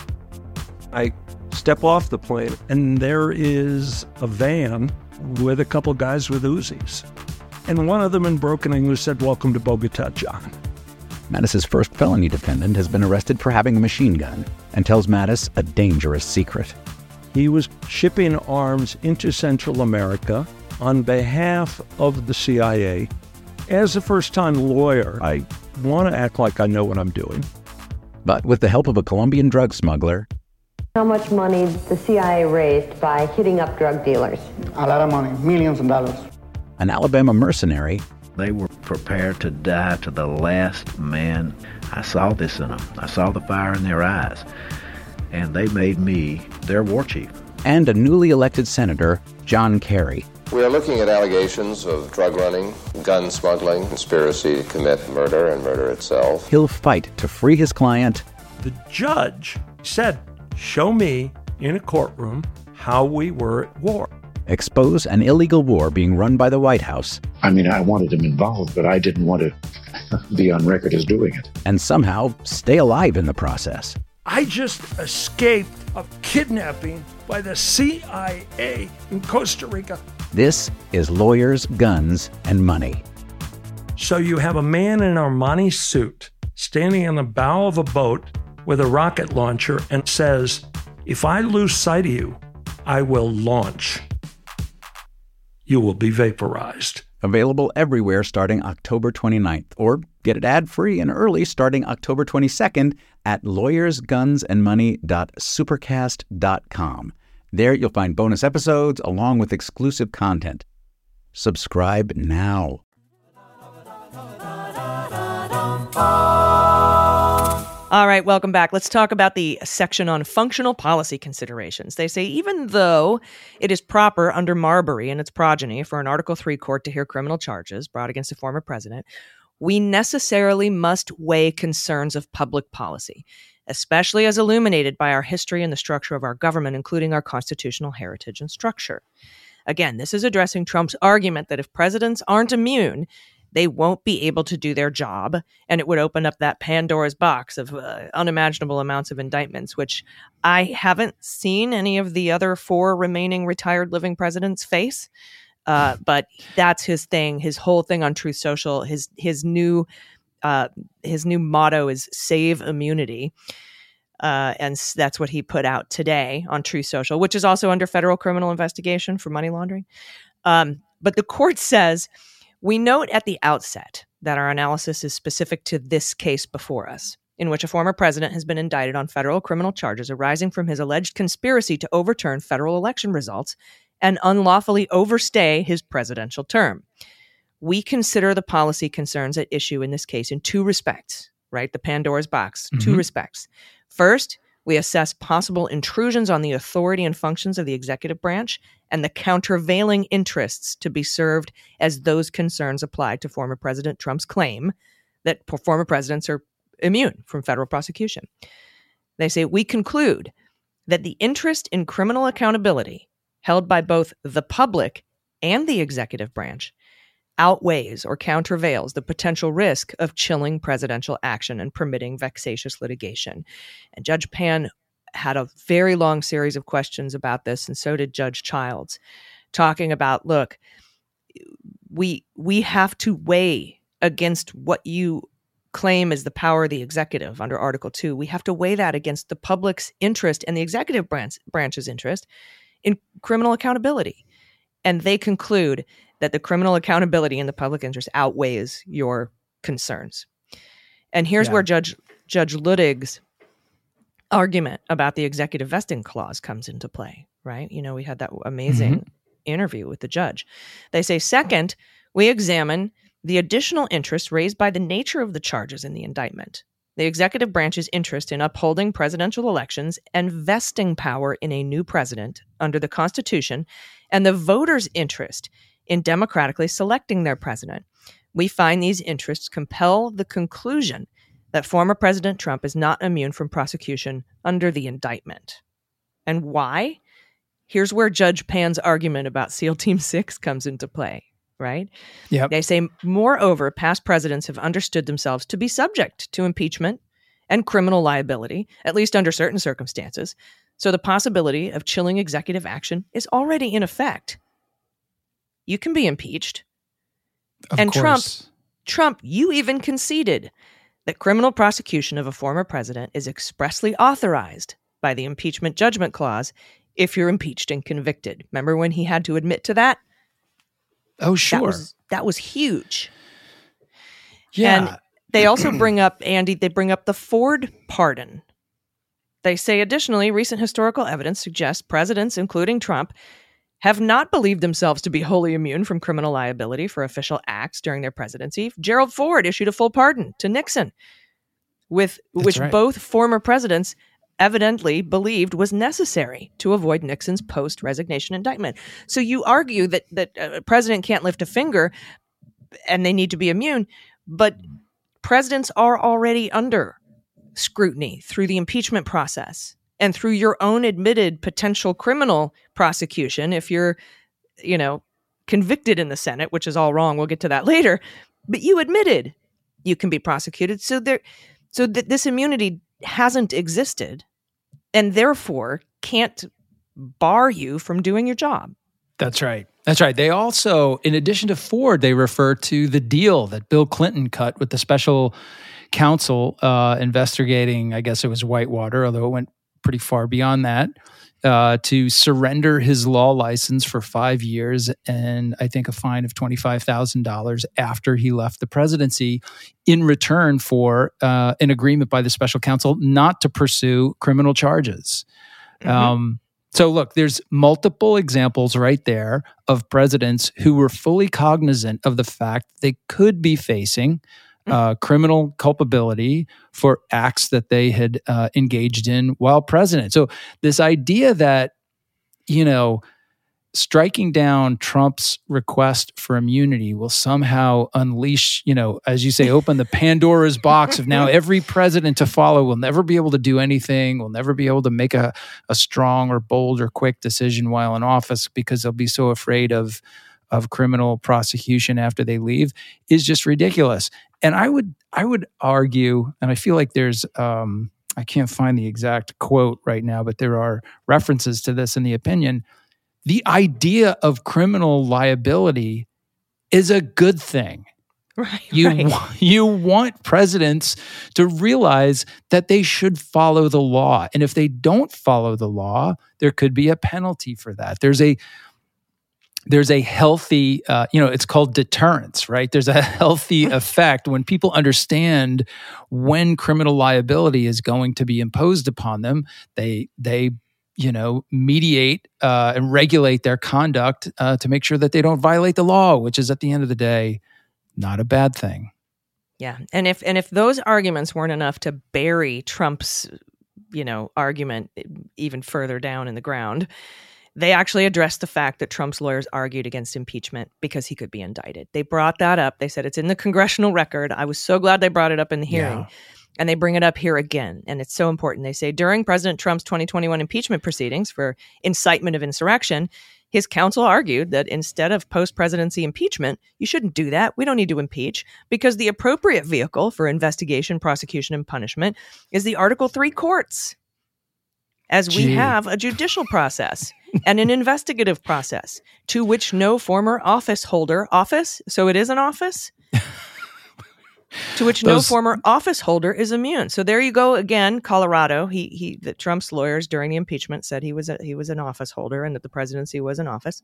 I step off the plane, and there is a van with a couple guys with Uzis. And one of them in broken English said, "Welcome to Bogota, John." Mattis's first felony defendant has been arrested for having a machine gun and tells Mattis a dangerous secret. He was shipping arms into Central America on behalf of the C I A. As a first-time lawyer, I want to act like I know what I'm doing. But with the help of a Colombian drug smuggler... How much money the C I A raised by hitting up drug dealers? A lot of money, millions of dollars. An Alabama mercenary... They were prepared to die to the last man. I saw this in them. I saw the fire in their eyes. And they made me their war chief. And a newly elected senator, John Kerry. We are looking at allegations of drug running, gun smuggling, conspiracy to commit murder and murder itself. He'll fight to free his client. The judge said, "Show me in a courtroom how we were at war." Expose an illegal war being run by the White House. I mean, I wanted him involved, but I didn't want to be on record as doing it. And somehow stay alive in the process. I just escaped a kidnapping by the C I A in Costa Rica. This is Lawyers, Guns, and Money. So you have a man in an Armani suit standing in the bow of a boat with a rocket launcher and says, "If I lose sight of you, I will launch. You will be vaporized." Available everywhere starting October twenty-ninth, or get it ad-free and early starting October twenty-second at lawyers guns and money dot supercast dot com. There you'll find bonus episodes along with exclusive content. Subscribe now. All right, welcome back. Let's talk about the section on functional policy considerations. They say even though it is proper under Marbury and its progeny for an Article three court to hear criminal charges brought against a former president, we necessarily must weigh concerns of public policy, especially as illuminated by our history and the structure of our government, including our constitutional heritage and structure. Again, this is addressing Trump's argument that if presidents aren't immune, they won't be able to do their job, and it would open up that Pandora's box of uh, unimaginable amounts of indictments, which I haven't seen any of the other four remaining retired living presidents face. Uh, but that's his thing, his whole thing on Truth Social. His his new uh, his new motto is "Save Immunity," uh, and that's what he put out today on Truth Social, which is also under federal criminal investigation for money laundering. Um, but the court says, we note at the outset that our analysis is specific to this case before us, in which a former president has been indicted on federal criminal charges arising from his alleged conspiracy to overturn federal election results and unlawfully overstay his presidential term. We consider the policy concerns at issue in this case in two respects, right? The Pandora's box, mm-hmm. two respects. First, we assess possible intrusions on the authority and functions of the executive branch and the countervailing interests to be served as those concerns apply to former President Trump's claim that former presidents are immune from federal prosecution. They say, we conclude that the interest in criminal accountability held by both the public and the executive branch outweighs or countervails the potential risk of chilling presidential action and permitting vexatious litigation. And Judge Pan had a very long series of questions about this, and so did Judge Childs, talking about, look, we we have to weigh against what you claim is the power of the executive under Article two. We have to weigh that against the public's interest and the executive branch, branch's interest in criminal accountability. And they conclude that the criminal accountability in the public interest outweighs your concerns. And here's yeah. where Judge Judge Luttig's argument about the executive vesting clause comes into play, right? You know, we had that amazing mm-hmm. interview with the judge. They say, second, we examine the additional interest raised by the nature of the charges in the indictment, the executive branch's interest in upholding presidential elections and vesting power in a new president under the Constitution, and the voters' interest in democratically selecting their president. We find these interests compel the conclusion that former President Trump is not immune from prosecution under the indictment. And why? Here's where Judge Pan's argument about SEAL Team six comes into play. Right? Yep. They say, moreover, past presidents have understood themselves to be subject to impeachment and criminal liability, at least under certain circumstances. So the possibility of chilling executive action is already in effect. You can be impeached. Of and course. Trump, Trump, you even conceded that criminal prosecution of a former president is expressly authorized by the impeachment judgment clause if you're impeached and convicted. Remember when he had to admit to that? Oh, sure. That was, that was huge. Yeah. And they also bring up, Andy, they bring up the Ford pardon. They say, additionally, recent historical evidence suggests presidents, including Trump, have not believed themselves to be wholly immune from criminal liability for official acts during their presidency. Gerald Ford issued a full pardon to Nixon, with That's which right. both former presidents evidently believed was necessary to avoid Nixon's post-resignation indictment. So you argue that that a president can't lift a finger and they need to be immune, but presidents are already under scrutiny through the impeachment process and through your own admitted potential criminal prosecution if you're, you know, convicted in the Senate, which is all wrong. We'll get to that later. But you admitted you can be prosecuted. So there, so th- this immunity hasn't existed and therefore can't bar you from doing your job. That's right. That's right. They also, in addition to Ford, they refer to the deal that Bill Clinton cut with the special counsel uh, investigating, I guess it was Whitewater, although it went pretty far beyond that, uh, to surrender his law license for five years and I think a fine of twenty-five thousand dollars after he left the presidency in return for uh, an agreement by the special counsel not to pursue criminal charges. Mm-hmm. Um, so look, there's multiple examples right there of presidents who were fully cognizant of the fact they could be facing Uh, criminal culpability for acts that they had uh, engaged in while president. So this idea that, you know, striking down Trump's request for immunity will somehow unleash, you know, as you say, open the Pandora's box of now every president to follow will never be able to do anything, will never be able to make a, a strong or bold or quick decision while in office because they'll be so afraid of of criminal prosecution after they leave is just ridiculous. And I would I would argue, and I feel like there's, um, I can't find the exact quote right now, but there are references to this in the opinion. The idea of criminal liability is a good thing. Right, you, right. you want presidents to realize that they should follow the law. And if they don't follow the law, there could be a penalty for that. There's a There's a healthy, uh, you know, it's called deterrence, right? There's a healthy effect when people understand when criminal liability is going to be imposed upon them. They, they, you know, mediate uh, and regulate their conduct uh, to make sure that they don't violate the law, which is at the end of the day, not a bad thing. Yeah, and if and if those arguments weren't enough to bury Trump's, you know, argument even further down in the ground, they actually addressed the fact that Trump's lawyers argued against impeachment because he could be indicted. They brought that up. They said it's in the congressional record. I was so glad they brought it up in the hearing. Yeah. And they bring it up here again. And it's so important. They say during President Trump's twenty twenty-one impeachment proceedings for incitement of insurrection, his counsel argued that instead of post-presidency impeachment, you shouldn't do that. We don't need to impeach because the appropriate vehicle for investigation, prosecution, and punishment is the Article three courts. as we Gee. have a judicial process and an investigative process to which no former office holder, office, so it is an office, to which Those, no former office holder is immune. So there you go again, Colorado. He he, the Trump's lawyers during the impeachment said he was a, he was an office holder and that the presidency was an office.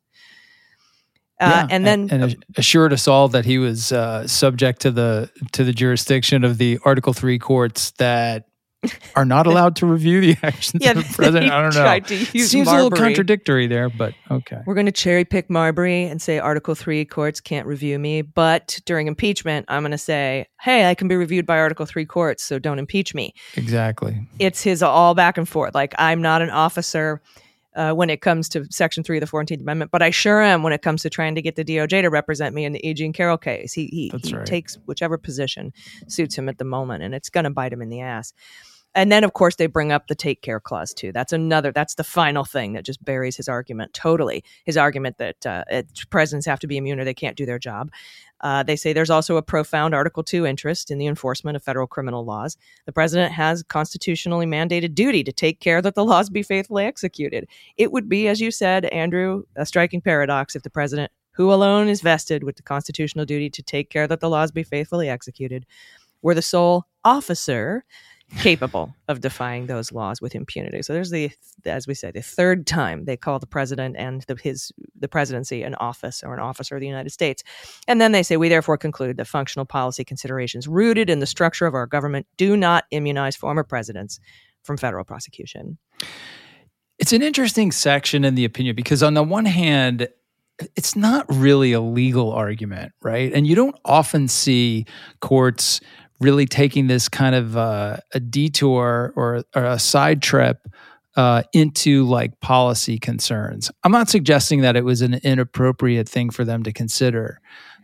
Uh, yeah, and then and, and assured us all that he was uh, subject to the to the jurisdiction of the Article Three courts that are not allowed to review the actions yeah, of the president. I don't know. Tried to use Seems Marbury. a little contradictory there, but okay. We're going to cherry pick Marbury and say Article Three courts can't review me, but during impeachment, I'm going to say, hey, I can be reviewed by Article Three courts, so don't impeach me. Exactly. It's his all back and forth. Like, I'm not an officer uh, when it comes to Section Three of the fourteenth Amendment, but I sure am when it comes to trying to get the D O J to represent me in the E. Jean Carroll case. He he, he right. takes whichever position suits him at the moment, and it's going to bite him in the ass. And then, of course, they bring up the take care clause, too. That's another, that's the final thing that just buries his argument totally. His argument that uh, it, presidents have to be immune or they can't do their job. Uh, they say there's also a profound Article two interest in the enforcement of federal criminal laws. The president has constitutionally mandated duty to take care that the laws be faithfully executed. It would be, as you said, Andrew, a striking paradox if the president, who alone is vested with the constitutional duty to take care that the laws be faithfully executed, were the sole officer capable of defying those laws with impunity. So there's the, as we say, the third time they call the president and the, his the presidency an office or an officer of the United States. And then they say, we therefore conclude that functional policy considerations rooted in the structure of our government do not immunize former presidents from federal prosecution. It's an interesting section in the opinion because on the one hand, it's not really a legal argument, right? And you don't often see courts really taking this kind of uh, a detour or, or a side trip uh, into like policy concerns. I'm not suggesting that it was an inappropriate thing for them to consider,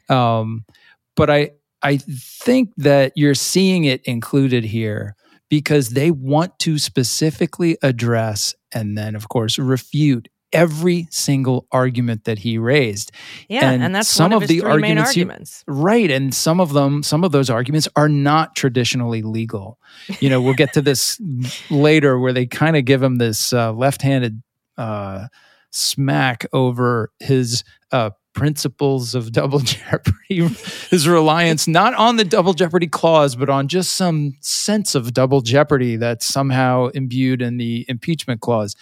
um, but I I think that you're seeing it included here because they want to specifically address and then, of course, refute every single argument that he raised. Yeah, and, and that's some one of, of his the three arguments, main arguments. He, right, and some of them, some of those arguments are not traditionally legal. You know, we'll get to this later where they kind of give him this uh, left-handed uh, smack over his uh, principles of double jeopardy, his reliance not on the double jeopardy clause, but on just some sense of double jeopardy that's somehow imbued in the impeachment clause.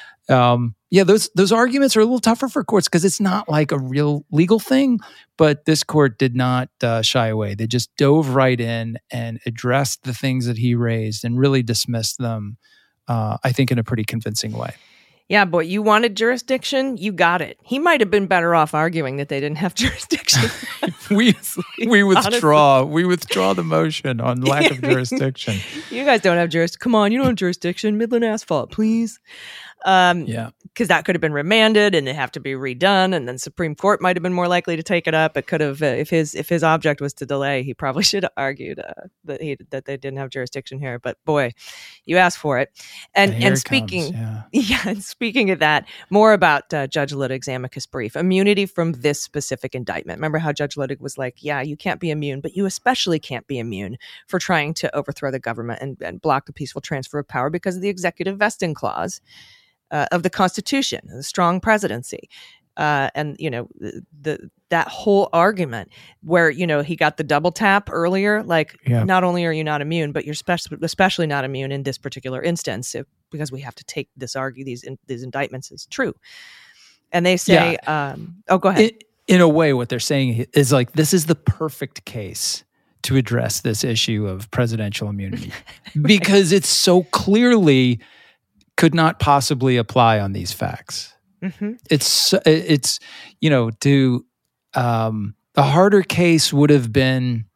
Um, yeah, those those arguments are a little tougher for courts because it's not like a real legal thing, but this court did not uh, shy away. They just dove right in and addressed the things that he raised and really dismissed them, uh, I think, in a pretty convincing way. Yeah, boy, you wanted jurisdiction, you got it. He might have been better off arguing that they didn't have jurisdiction. we we withdraw. Honestly. We withdraw the motion on lack of jurisdiction. You guys don't have jurisdiction. Come on, you don't have jurisdiction. Midland Asphalt, please. Um, yeah. Because that could have been remanded and it have to be redone, and then Supreme Court might have been more likely to take it up. It could have, uh, if his if his object was to delay, he probably should have argued uh, that he that they didn't have jurisdiction here. But boy, you asked for it. And and, and speaking, comes, yeah. yeah, and speaking of that, more about uh, Judge Luttig's amicus brief, immunity from this specific indictment. Remember how Judge Luttig was like, yeah, you can't be immune, but you especially can't be immune for trying to overthrow the government and, and block the peaceful transfer of power because of the executive vesting clause. Uh, of the Constitution, the strong presidency, uh, and you know the, the that whole argument where you know he got the double tap earlier, like yeah. not only are you not immune, but you're spe- especially not immune in this particular instance if, because we have to take this argue these in, these indictments as true. And they say, yeah. um, "Oh, go ahead." In, in a way, what they're saying is like this is the perfect case to address this issue of presidential immunity right. because it's so clearly. Could not possibly apply on these facts. Mm-hmm. It's it's you know to um, the harder case would have been,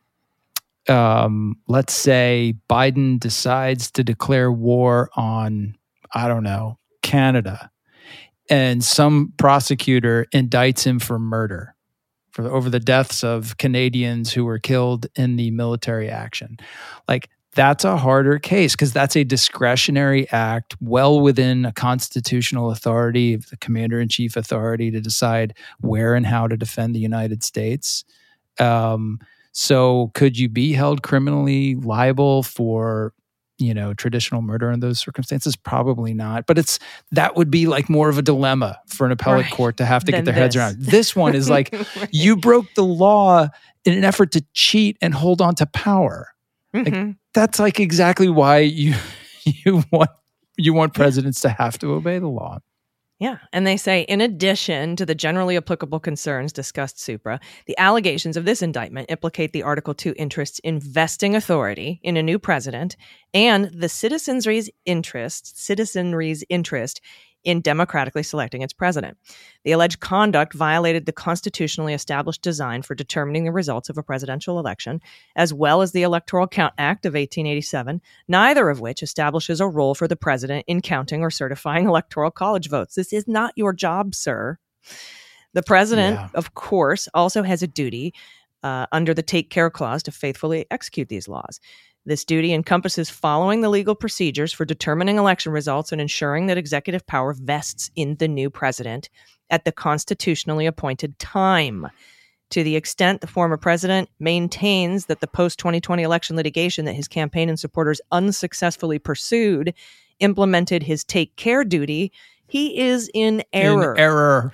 um, let's say Biden decides to declare war on I don't know Canada, and some prosecutor indicts him for murder for over the deaths of Canadians who were killed in the military action, like. That's a harder case because that's a discretionary act well within a constitutional authority of the commander-in-chief authority to decide where and how to defend the United States. Um, so could you be held criminally liable for, you know, traditional murder in those circumstances? Probably not. But it's that would be like more of a dilemma for an appellate Right. court to have to Than get their heads this. around. This one is like, Right. you broke the law in an effort to cheat and hold on to power. Like, Mhm. that's like exactly why you you want you want presidents to have to obey the law. Yeah. And they say, in addition to the generally applicable concerns discussed supra, the allegations of this indictment implicate the Article two interests in vesting authority in a new president and the citizenry's interest, citizenry's interest in democratically selecting its president. The alleged conduct violated the constitutionally established design for determining the results of a presidential election, as well as the Electoral Count Act of eighteen eighty-seven, neither of which establishes a role for the president in counting or certifying electoral college votes. This is not your job, sir. The president, Yeah. of course, also has a duty uh, under the Take Care Clause to faithfully execute these laws. This duty encompasses following the legal procedures for determining election results and ensuring that executive power vests in the new president at the constitutionally appointed time. To the extent the former president maintains that the post twenty twenty election litigation that his campaign and supporters unsuccessfully pursued implemented his take care duty, he is in error. In error.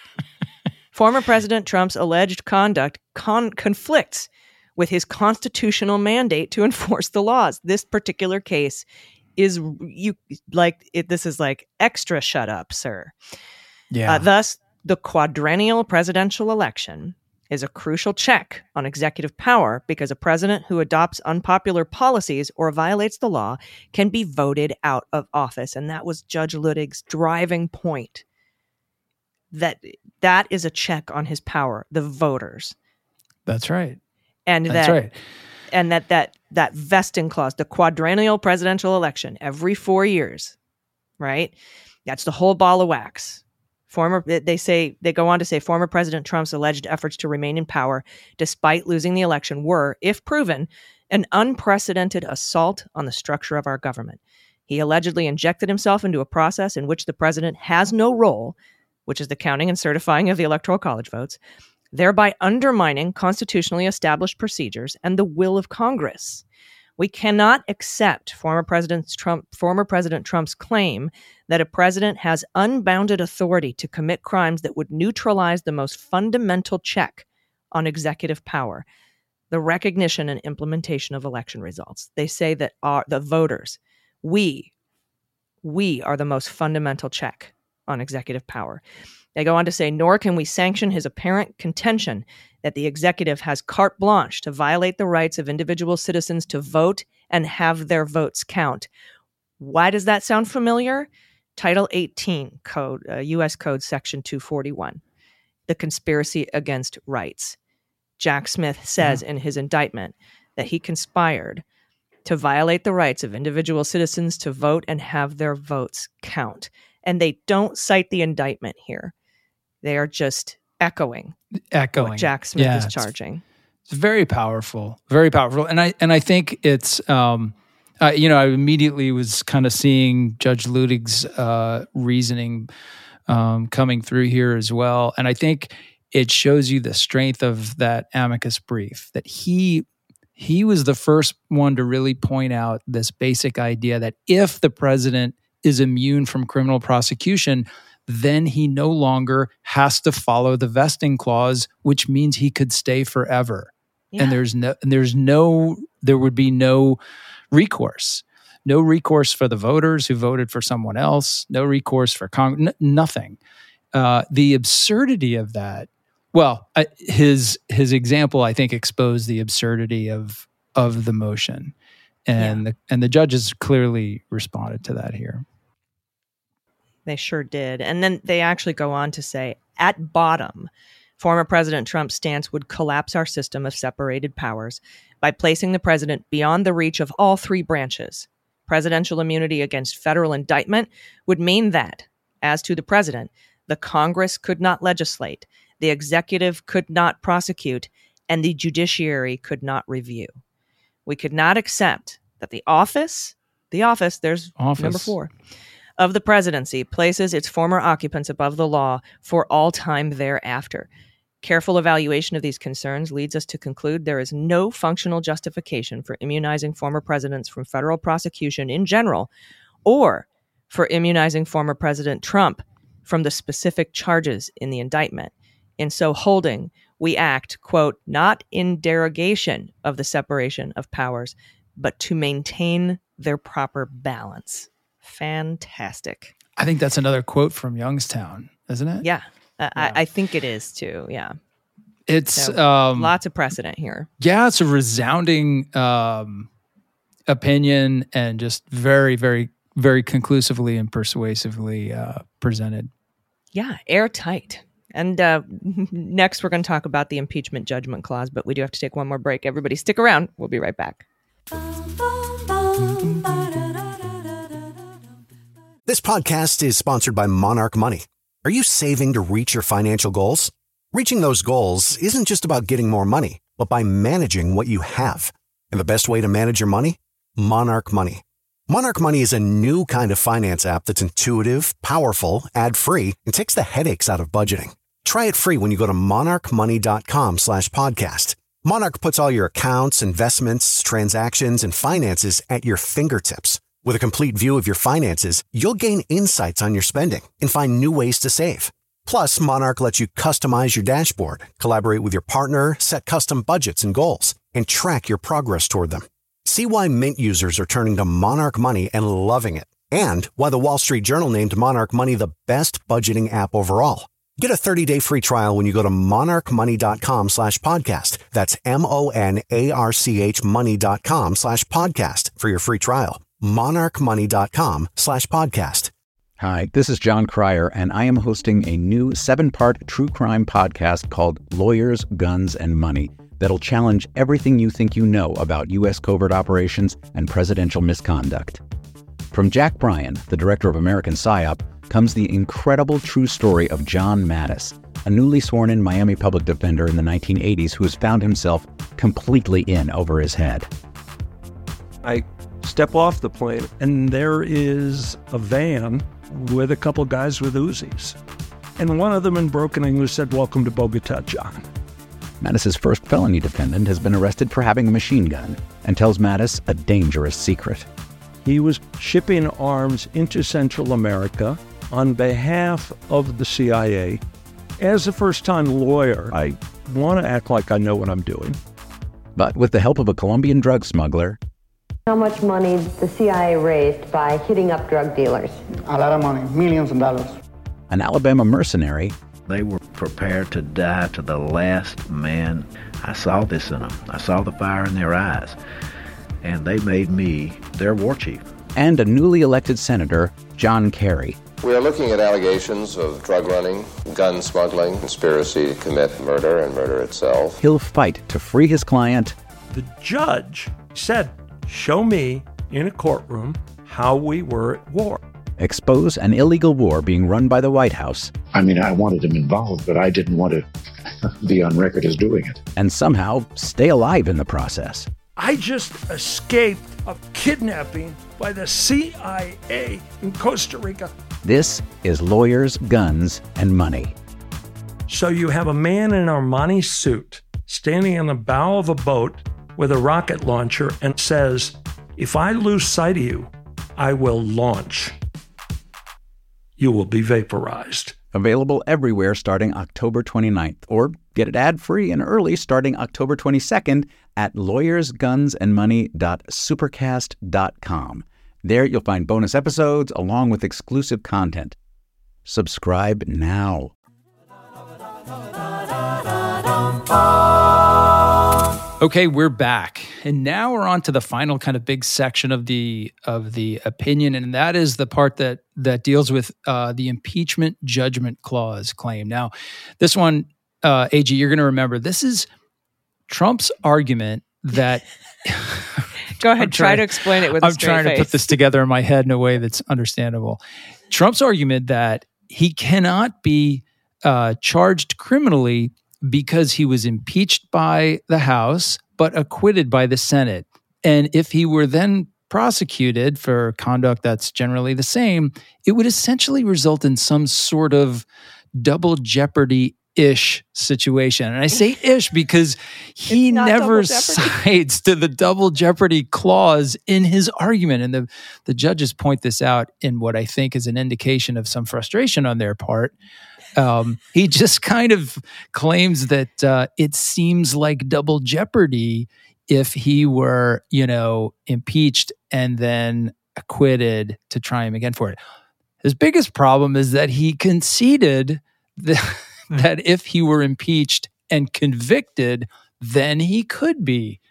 Former President Trump's alleged conduct con- conflicts with his constitutional mandate to enforce the laws. This particular case is you like it. This is like extra shut up, sir. Yeah. Uh, thus, the quadrennial presidential election is a crucial check on executive power because a president who adopts unpopular policies or violates the law can be voted out of office. And that was Judge Luttig's driving point. That that is a check on his power, the voters. That's right. And That's that, right. and that that that vesting clause, the quadrennial presidential election, every four years, right? That's the whole ball of wax. Former, they say they go on to say, former President Trump's alleged efforts to remain in power despite losing the election were, if proven, an unprecedented assault on the structure of our government. He allegedly injected himself into a process in which the president has no role, which is the counting and certifying of the Electoral College votes, thereby undermining constitutionally established procedures and the will of Congress. We cannot accept former President Trump, former President Trump's claim that a president has unbounded authority to commit crimes that would neutralize the most fundamental check on executive power, the recognition and implementation of election results. They say that our, the voters, we, we are the most fundamental check on executive power. They go on to say, nor can we sanction his apparent contention that the executive has carte blanche to violate the rights of individual citizens to vote and have their votes count. Why does that sound familiar? Title eighteen Code, uh, U S Code Section two forty-one, the conspiracy against rights. Jack Smith says yeah. in his indictment that he conspired to violate the rights of individual citizens to vote and have their votes count. And they don't cite the indictment here. They are just echoing, echoing what Jack Smith yeah, is it's, charging. It's very powerful, very powerful. And I and I think it's, um, uh, you know, I immediately was kind of seeing Judge Luttig's uh, reasoning um, coming through here as well. And I think it shows you the strength of that amicus brief, that he he was the first one to really point out this basic idea that if the president is immune from criminal prosecution, then he no longer has to follow the vesting clause, which means he could stay forever. Yeah. And there's no, and there's no, there would be no recourse, no recourse for the voters who voted for someone else, no recourse for Congress, n- nothing. Uh, the absurdity of that. Well, uh, his his example, I think, exposed the absurdity of of the motion, and yeah. the and the judges clearly responded to that here. They sure did. And then they actually go on to say, at bottom, former President Trump's stance would collapse our system of separated powers by placing the president beyond the reach of all three branches. Presidential immunity against federal indictment would mean that, as to the president, the Congress could not legislate, the executive could not prosecute, and the judiciary could not review. We could not accept that the office, the office, there's office. number four, of the presidency places its former occupants above the law for all time thereafter. Careful evaluation of these concerns leads us to conclude there is no functional justification for immunizing former presidents from federal prosecution in general, or for immunizing former President Trump from the specific charges in the indictment. In so holding, we act, quote, not in derogation of the separation of powers, but to maintain their proper balance. Fantastic. I think that's another quote from Youngstown, isn't it? Yeah. I, yeah. I think it is too. Yeah. It's so, um, lots of precedent here. Yeah, it's a resounding um, opinion and just very, very, very conclusively and persuasively uh, presented. Yeah, airtight. And uh, next, we're going to talk about the impeachment judgment clause, but we do have to take one more break. Everybody, stick around. We'll be right back. This podcast is sponsored by Monarch Money. Are you saving to reach your financial goals? Reaching those goals isn't just about getting more money, but by managing what you have. And the best way to manage your money? Monarch Money. Monarch Money is a new kind of finance app that's intuitive, powerful, ad-free, and takes the headaches out of budgeting. Try it free when you go to monarchmoney.com slash podcast. Monarch puts all your accounts, investments, transactions, and finances at your fingertips. With a complete view of your finances, you'll gain insights on your spending and find new ways to save. Plus, Monarch lets you customize your dashboard, collaborate with your partner, set custom budgets and goals, and track your progress toward them. See why Mint users are turning to Monarch Money and loving it, and why the Wall Street Journal named Monarch Money the best budgeting app overall. Get a thirty-day free trial when you go to monarchmoney.com slash podcast. That's M-O-N-A-R-C-H money.com slash podcast for your free trial. monarchmoney.com slash podcast. Hi, this is John Cryer, and I am hosting a new seven-part true crime podcast called Lawyers, Guns, and Money that'll challenge everything you think you know about U S covert operations and presidential misconduct. From Jack Bryan, the director of American PSYOP, comes the incredible true story of John Mattis, a newly sworn-in Miami public defender in the nineteen eighties who has found himself completely in over his head. I step off the plane, and there is a van with a couple guys with Uzis. And one of them in broken English said, "Welcome to Bogota, John." Mattis's first felony defendant has been arrested for having a machine gun and tells Mattis a dangerous secret. He was shipping arms into Central America on behalf of the C I A. As a first-time lawyer, I want to act like I know what I'm doing. But with the help of a Colombian drug smuggler, how much money the C I A raised by hitting up drug dealers? A lot of money, millions of dollars. An Alabama mercenary, they were prepared to die to the last man. I saw this in them. I saw the fire in their eyes. And they made me their war chief. And a newly elected senator, John Kerry. We are looking at allegations of drug running, gun smuggling, conspiracy to commit murder and murder itself. He'll fight to free his client. The judge said, "Show me in a courtroom how we were at war." Expose an illegal war being run by the White House. I mean, I wanted him involved, but I didn't want to be on record as doing it. And somehow stay alive in the process. I just escaped a kidnapping by the C I A in Costa Rica. This is Lawyers, Guns, and Money. So you have a man in an Armani suit standing in the bow of a boat with a rocket launcher and says, "If I lose sight of you, I will launch. You will be vaporized." Available everywhere starting October twenty-ninth, or get it ad-free and early starting October twenty-second at lawyers guns and money dot supercast dot com. There you'll find bonus episodes along with exclusive content. Subscribe now. Okay, we're back. And now we're on to the final kind of big section of the of the opinion, and that is the part that that deals with uh, the impeachment judgment clause claim. Now, this one, uh, A G, you're going to remember, this is Trump's argument that... Go ahead, try to explain it with a I'm straight trying face. to put this together in my head in a way that's understandable. Trump's argument that he cannot be uh, charged criminally because he was impeached by the House, but acquitted by the Senate. And if he were then prosecuted for conduct that's generally the same, it would essentially result in some sort of double jeopardy ish situation. And I say ish because he never cites to the double jeopardy clause in his argument. And the, the judges point this out in what I think is an indication of some frustration on their part. Um, he just kind of claims that uh, it seems like double jeopardy if he were, you know, impeached and then acquitted to try him again for it. His biggest problem is that he conceded that, that if he were impeached and convicted, then he could be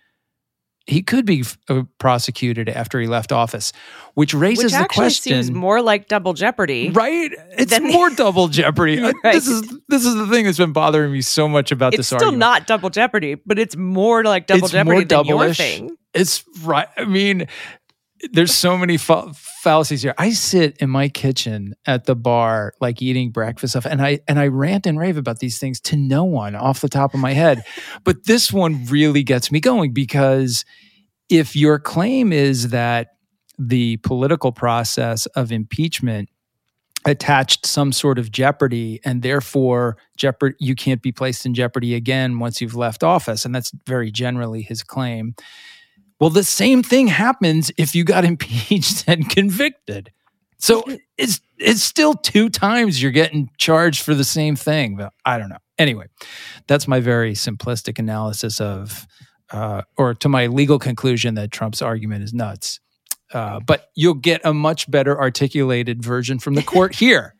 he could be uh, prosecuted after he left office, which raises which the actually question. Seems more like double jeopardy, right? It's than, more double jeopardy. Right. This is this is the thing that's been bothering me so much about it's this still argument. not double jeopardy, but it's more like double it's jeopardy more than your double-ish. thing. It's right. I mean, there's so many fa- fallacies here. I sit in my kitchen at the bar, like eating breakfast stuff, and I and I rant and rave about these things to no one off the top of my head. But this one really gets me going, because if your claim is that the political process of impeachment attached some sort of jeopardy, and therefore jeopardy, you can't be placed in jeopardy again once you've left office, and that's very generally his claim. Well, the same thing happens if you got impeached and convicted. So it's it's still two times you're getting charged for the same thing. But I don't know. Anyway, that's my very simplistic analysis of, uh, or to my legal conclusion that Trump's argument is nuts. Uh, but you'll get a much better articulated version from the court here,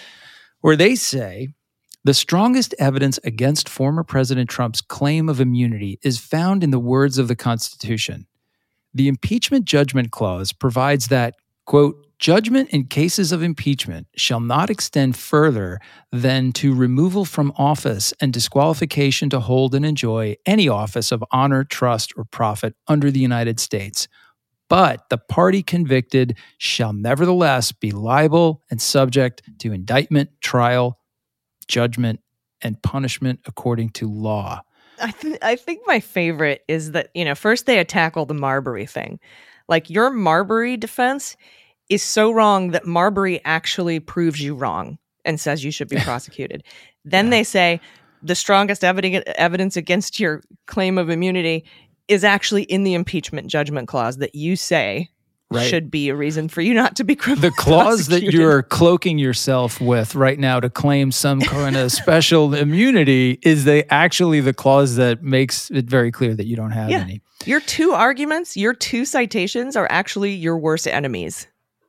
where they say, the strongest evidence against former President Trump's claim of immunity is found in the words of the Constitution. The impeachment judgment clause provides that, quote, judgment in cases of impeachment shall not extend further than to removal from office and disqualification to hold and enjoy any office of honor, trust, or profit under the United States. But the party convicted shall nevertheless be liable and subject to indictment, trial, judgment, and punishment according to law. I, th- I think my favorite is that, you know, first they tackle the Marbury thing. Like, your Marbury defense is so wrong that Marbury actually proves you wrong and says you should be prosecuted. Then yeah. they say the strongest evidence evidence against your claim of immunity is actually in the impeachment judgment clause that you say right. should be a reason for you not to be criminally The clause prosecuted. that you're cloaking yourself with right now to claim some kind of special immunity is the actually the clause that makes it very clear that you don't have yeah. any. Your two arguments, your two citations are actually your worst enemies.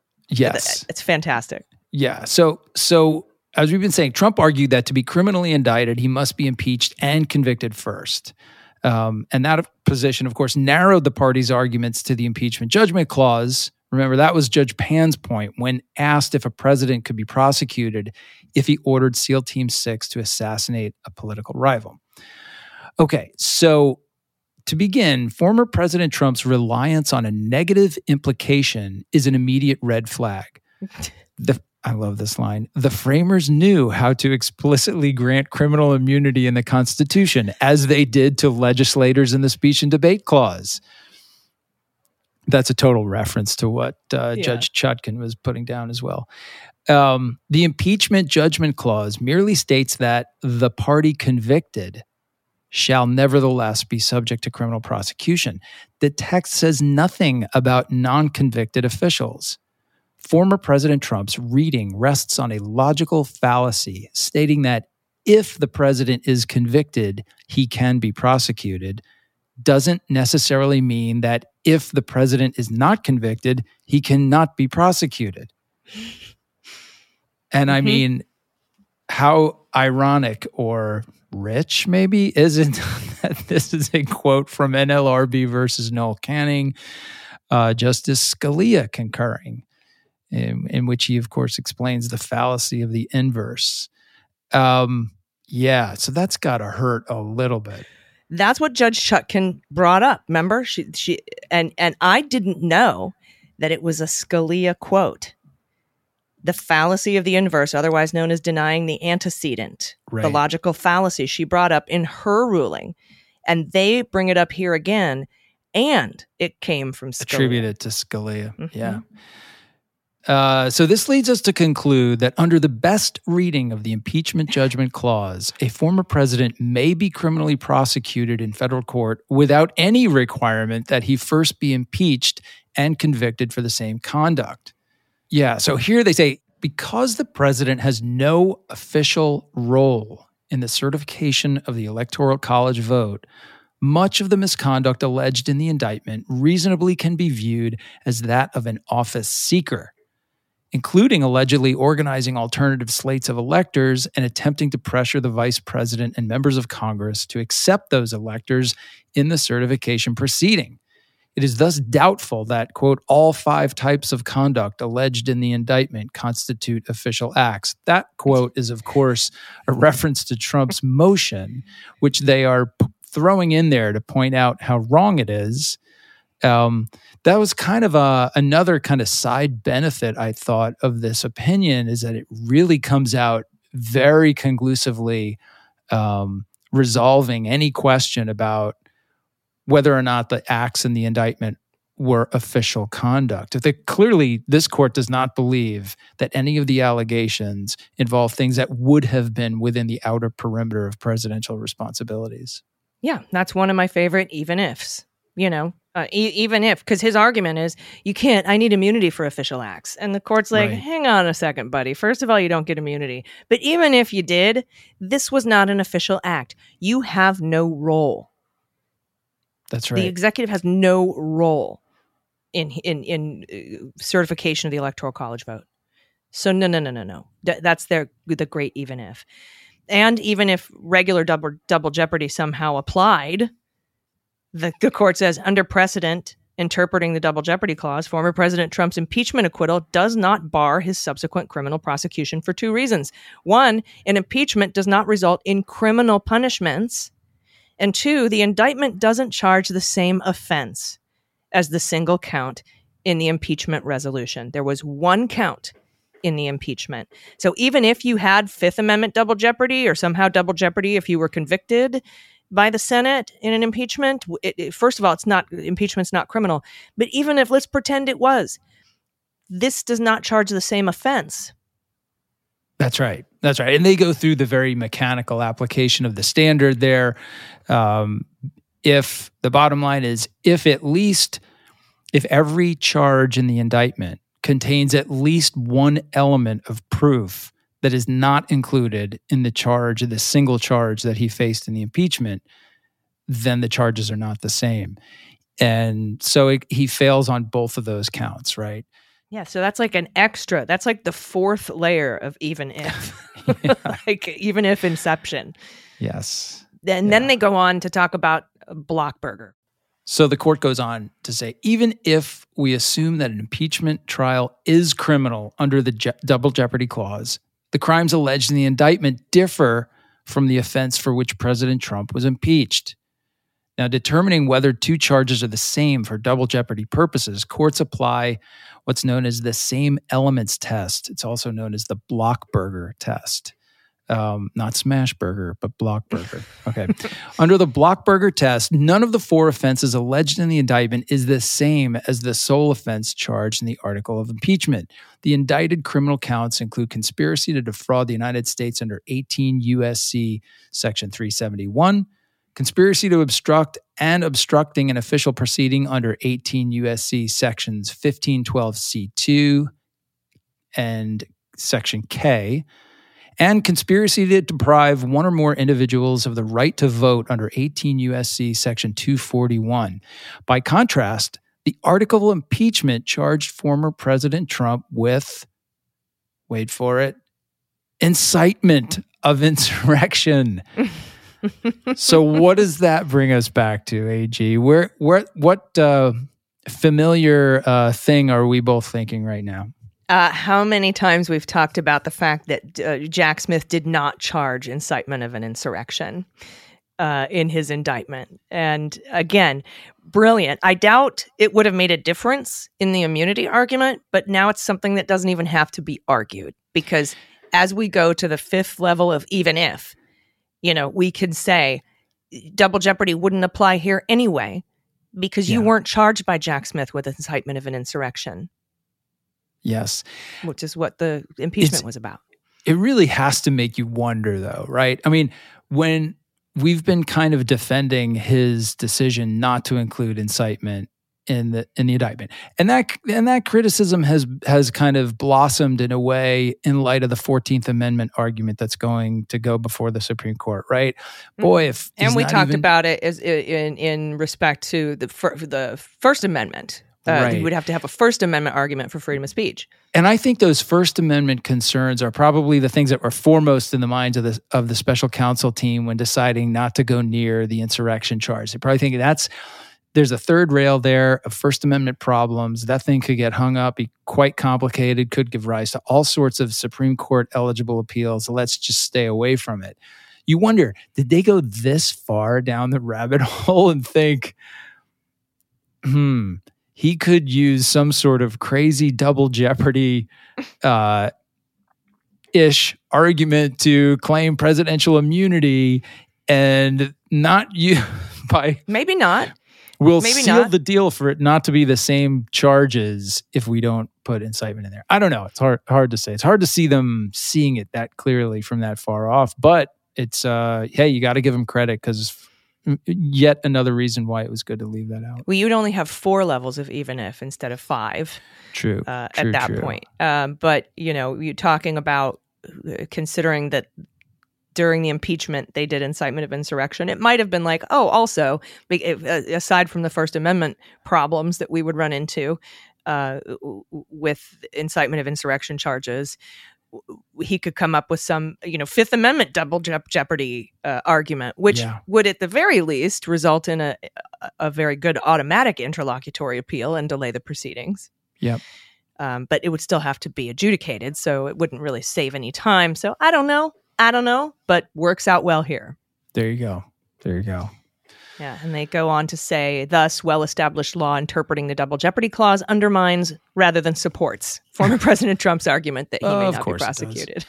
Yes. It's fantastic. Yeah. So, so as we've been saying, Trump argued that to be criminally indicted, he must be impeached and convicted first. Um, and that position, of course, narrowed the party's arguments to the impeachment judgment clause. Remember, that was Judge Pan's point when asked if a president could be prosecuted if he ordered SEAL Team six to assassinate a political rival. Okay, so to begin, former President Trump's reliance on a negative implication is an immediate red flag. The I love this line. The framers knew how to explicitly grant criminal immunity in the Constitution, as they did to legislators in the speech and debate clause. That's a total reference to what uh, yeah. Judge Chutkan was putting down as well. Um, the impeachment judgment clause merely states that the party convicted shall nevertheless be subject to criminal prosecution. The text says nothing about non-convicted officials. Former President Trump's reading rests on a logical fallacy, stating that if the president is convicted, he can be prosecuted, doesn't necessarily mean that if the president is not convicted, he cannot be prosecuted. And mm-hmm. I mean, how ironic or rich maybe is it that this is a quote from N L R B versus Noel Canning, uh, Justice Scalia concurring. In, in which he, of course, explains the fallacy of the inverse. Um, yeah, so that's got to hurt a little bit. That's what Judge Chutkan brought up. Remember, she she and and I didn't know that it was a Scalia quote. The fallacy of the inverse, otherwise known as denying the antecedent, right. The logical fallacy she brought up in her ruling, and they bring it up here again, and it came from Scalia. Attributed to Scalia. Mm-hmm. Yeah. Uh, so this leads us to conclude that under the best reading of the impeachment judgment clause, a former president may be criminally prosecuted in federal court without any requirement that he first be impeached and convicted for the same conduct. Yeah, so here they say, because the president has no official role in the certification of the Electoral College vote, much of the misconduct alleged in the indictment reasonably can be viewed as that of an office seeker, including allegedly organizing alternative slates of electors and attempting to pressure the vice president and members of Congress to accept those electors in the certification proceeding. It is thus doubtful that, quote, all five types of conduct alleged in the indictment constitute official acts. That quote is, of course, a reference to Trump's motion, which they are p- throwing in there to point out how wrong it is. Um, that was kind of a, another kind of side benefit, I thought, of this opinion, is that it really comes out very conclusively um, resolving any question about whether or not the acts in the indictment were official conduct. If they, clearly, this court does not believe that any of the allegations involve things that would have been within the outer perimeter of presidential responsibilities. Yeah, that's one of my favorite even ifs, you know, uh, e- even if, because his argument is, you can't, I need immunity for official acts. And the court's like, Right. hang on a second, buddy. First of all, you don't get immunity. But even if you did, this was not an official act. You have no role. That's right. The executive has no role in in in uh, certification of the Electoral College vote. So no, no, no, no, no. D- that's their the great even if. And even if regular double double jeopardy somehow applied, the, the court says under precedent interpreting the double jeopardy clause, former President Trump's impeachment acquittal does not bar his subsequent criminal prosecution for two reasons. One, an impeachment does not result in criminal punishments. And two, the indictment doesn't charge the same offense as the single count in the impeachment resolution. There was one count in the impeachment. So even if you had Fifth Amendment double jeopardy or somehow double jeopardy if you were convicted by the Senate in an impeachment, it, it, first of all, it's not impeachment's not criminal. But even if, let's pretend it was, this does not charge the same offense. That's right. That's right. And they go through the very mechanical application of the standard there. Um, if the bottom line is, if at least, if every charge in the indictment contains at least one element of proof that is not included in the charge, the single charge that he faced in the impeachment, then the charges are not the same. And so it, he fails on both of those counts, right? Yeah, so that's like an extra. That's like the fourth layer of even if, like even if inception. Yes. And yeah. then they go on to talk about Blockburger. So the court goes on to say, even if we assume that an impeachment trial is criminal under the je- double jeopardy clause, the crimes alleged in the indictment differ from the offense for which President Trump was impeached. Now, determining whether two charges are the same for double jeopardy purposes, courts apply what's known as the same elements test. It's also known as the Blockburger test. Um, not Smashburger, but Blockburger. Okay. Under the Blockburger test, none of the four offenses alleged in the indictment is the same as the sole offense charged in the article of impeachment. The indicted criminal counts include conspiracy to defraud the United States under eighteen U S C Section three seventy-one, conspiracy to obstruct and obstructing an official proceeding under eighteen U S C Sections fifteen twelve C two and Section K, and conspiracy to deprive one or more individuals of the right to vote under eighteen U S C Section two forty-one. By contrast, the article of impeachment charged former President Trump with, wait for it, incitement of insurrection. So what does that bring us back to, A G? Where, where, what uh, familiar uh, thing are we both thinking right now? Uh, how many times we've talked about the fact that uh, Jack Smith did not charge incitement of an insurrection uh, in his indictment. And again, brilliant. I doubt it would have made a difference in the immunity argument, but now it's something that doesn't even have to be argued, because as we go to the fifth level of even if, you know, we can say double jeopardy wouldn't apply here anyway, because you Yeah. weren't charged by Jack Smith with incitement of an insurrection. Yes. Which is what the impeachment It's, was about. It really has to make you wonder, though, right? I mean, when we've been kind of defending his decision not to include incitement in the in the indictment, and that and that criticism has has kind of blossomed in a way in light of the fourteenth Amendment argument that's going to go before the Supreme Court, right? Boy, if and we talked even, about it as in in respect to the fir- the First Amendment. Uh, right. You would have to have a First Amendment argument for freedom of speech. And I think those First Amendment concerns are probably the things that were foremost in the minds of the of the special counsel team when deciding not to go near the insurrection charge. They probably think that's there's a third rail there of First Amendment problems. That thing could get hung up, be quite complicated, could give rise to all sorts of Supreme Court eligible appeals. Let's just stay away from it. You wonder, did they go this far down the rabbit hole and think, hmm, he could use some sort of crazy double jeopardy uh, ish argument to claim presidential immunity and not you by maybe not. We'll maybe seal not. the deal for it not to be the same charges if we don't put incitement in there. I don't know. It's hard hard to say. It's hard to see them seeing it that clearly from that far off. But it's uh, hey, you got to give them credit because yet another reason why it was good to leave that out. Well, you'd only have four levels of even if instead of five. True. Uh, true at that true. point. Um, but, you know, you're talking about uh, considering that during the impeachment, they did incitement of insurrection. It might have been like, oh, also, aside from the First Amendment problems that we would run into uh, with incitement of insurrection charges, he could come up with some, you know, Fifth Amendment double je- jeopardy uh, argument, which Yeah. would at the very least result in a, a very good automatic interlocutory appeal and delay the proceedings. Yep. Um, but it would still have to be adjudicated, so it wouldn't really save any time. So I don't know. I don't know, but works out well here. There you go. There you go. Yeah, and they go on to say, thus, well-established law interpreting the double jeopardy clause undermines rather than supports former President Trump's argument that he Oh, may of not be course it does. prosecuted.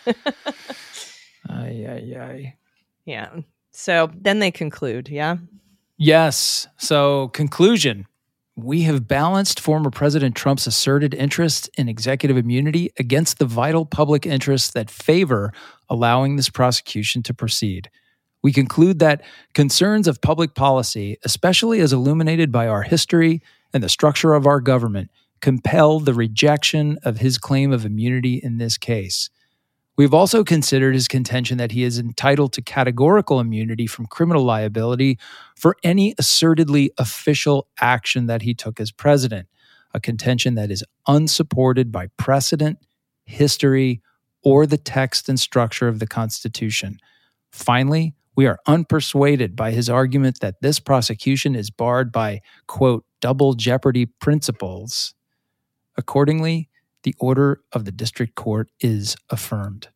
Ay, ay, ay. Yeah. So then they conclude, yeah? Yes. So, conclusion. We have balanced former President Trump's asserted interest in executive immunity against the vital public interests that favor allowing this prosecution to proceed. We conclude that concerns of public policy, especially as illuminated by our history and the structure of our government, compel the rejection of his claim of immunity in this case. We've also considered his contention that he is entitled to categorical immunity from criminal liability for any assertedly official action that he took as president, a contention that is unsupported by precedent, history, or the text and structure of the Constitution. Finally, we are unpersuaded by his argument that this prosecution is barred by, quote, double jeopardy principles. Accordingly, the order of the district court is affirmed.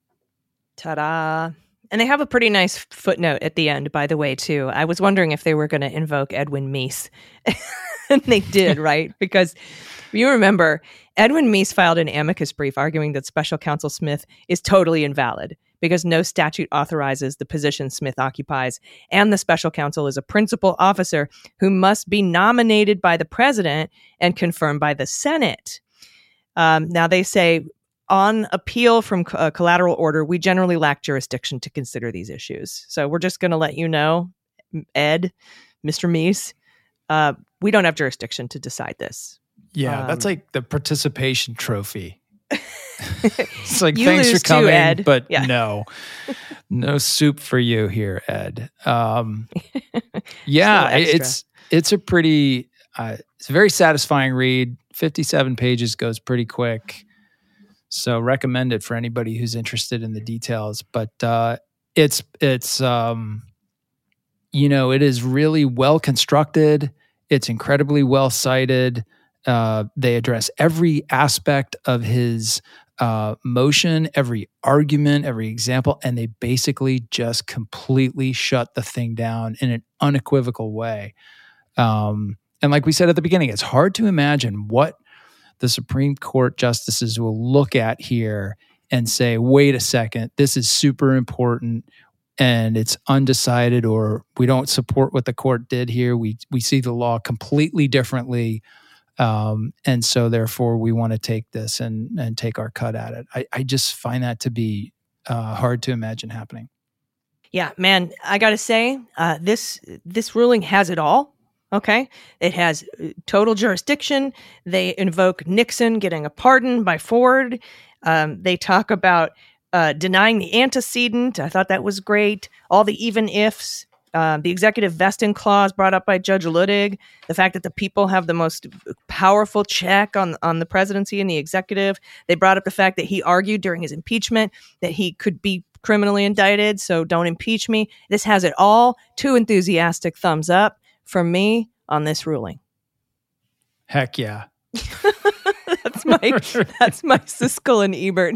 Ta-da. And they have a pretty nice footnote at the end, by the way, too. I was wondering if they were going to invoke Edwin Meese. And they did, right? Because if you remember, Edwin Meese filed an amicus brief arguing that Special Counsel Smith is totally invalid because no statute authorizes the position Smith occupies, and the special counsel is a principal officer who must be nominated by the president and confirmed by the Senate. Um, now, they say, on appeal from a collateral order, we generally lack jurisdiction to consider these issues. So we're just going to let you know, Ed, Mister Meese, uh, we don't have jurisdiction to decide this. Yeah, Um, that's like the participation trophy. It's like, You thanks for lose too, coming, Ed. but Yeah. no. No soup for you here, Ed. Um, yeah, extra. it's it's a pretty, uh, it's a very satisfying read. fifty-seven pages, goes pretty quick. So recommend it for anybody who's interested in the details. But uh, it's, it's um, you know, it is really well constructed. It's incredibly well cited. Uh, they address every aspect of his uh, motion, every argument, every example, and they basically just completely shut the thing down in an unequivocal way. Um, and like we said at the beginning, it's hard to imagine what the Supreme Court justices will look at here and say, wait a second, this is super important and it's undecided, or we don't support what the court did here. We we see the law completely differently. Um, and so therefore we want to take this and, and take our cut at it. I, I just find that to be uh, hard to imagine happening. Yeah, man, I got to say, uh, this this ruling has it all. Okay. It has total jurisdiction. They invoke Nixon getting a pardon by Ford. Um, they talk about uh, denying the antecedent. I thought that was great. All the even ifs, uh, the executive vesting clause brought up by Judge Luttig, the fact that the people have the most powerful check on, on the presidency and the executive. They brought up the fact that he argued during his impeachment that he could be criminally indicted, so don't impeach me. This has it all. Two enthusiastic thumbs up from me on this ruling. Heck yeah. that's my that's my Siskel and Ebert.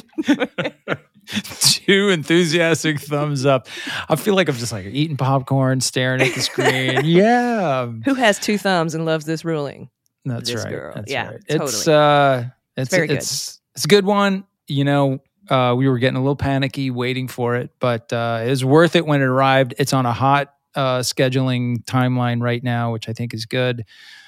Two enthusiastic thumbs up. I feel like I'm just like eating popcorn, staring at the screen. Yeah. Who has two thumbs and loves this ruling? That's this right. Girl. That's yeah, right. totally. It's uh it's it's very good. It's, it's a good one. You know, uh, we were getting a little panicky waiting for it, but uh, it was worth it when it arrived. It's on a hot uh, scheduling timeline right now, which I think is good.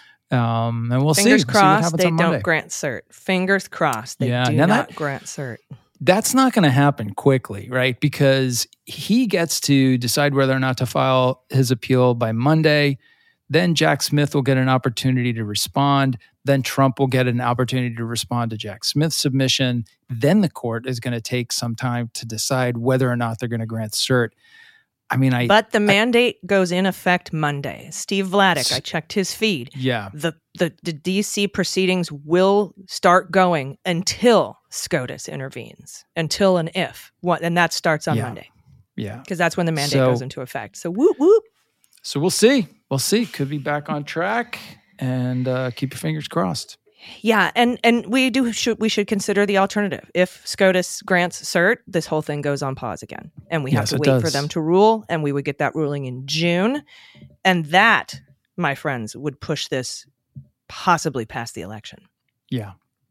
Um, and we'll Fingers see. crossed we'll see they don't grant cert. Fingers crossed they yeah, do now not that, grant cert. That's not going to happen quickly, right? Because he gets to decide whether or not to file his appeal by Monday. Then Jack Smith will get an opportunity to respond. Then Trump will get an opportunity to respond to Jack Smith's submission. Then the court is going to take some time to decide whether or not they're going to grant cert. I mean, I. But the I, mandate goes in effect Monday. Steve Vladeck, I checked his feed. Yeah. The, the, the D C proceedings will start going until SCOTUS intervenes, until and if. What, and that starts on yeah. Monday. Yeah. Because that's when the mandate so, goes into effect. So whoop, whoop. So we'll see. We'll see. Could be back on track, and uh, keep your fingers crossed. Yeah, and and we do should we should consider the alternative. If SCOTUS grants cert, this whole thing goes on pause again, and we have Yes, to it wait does. for them to rule, and we would get that ruling in June, and that, my friends, would push this possibly past the election. Yeah.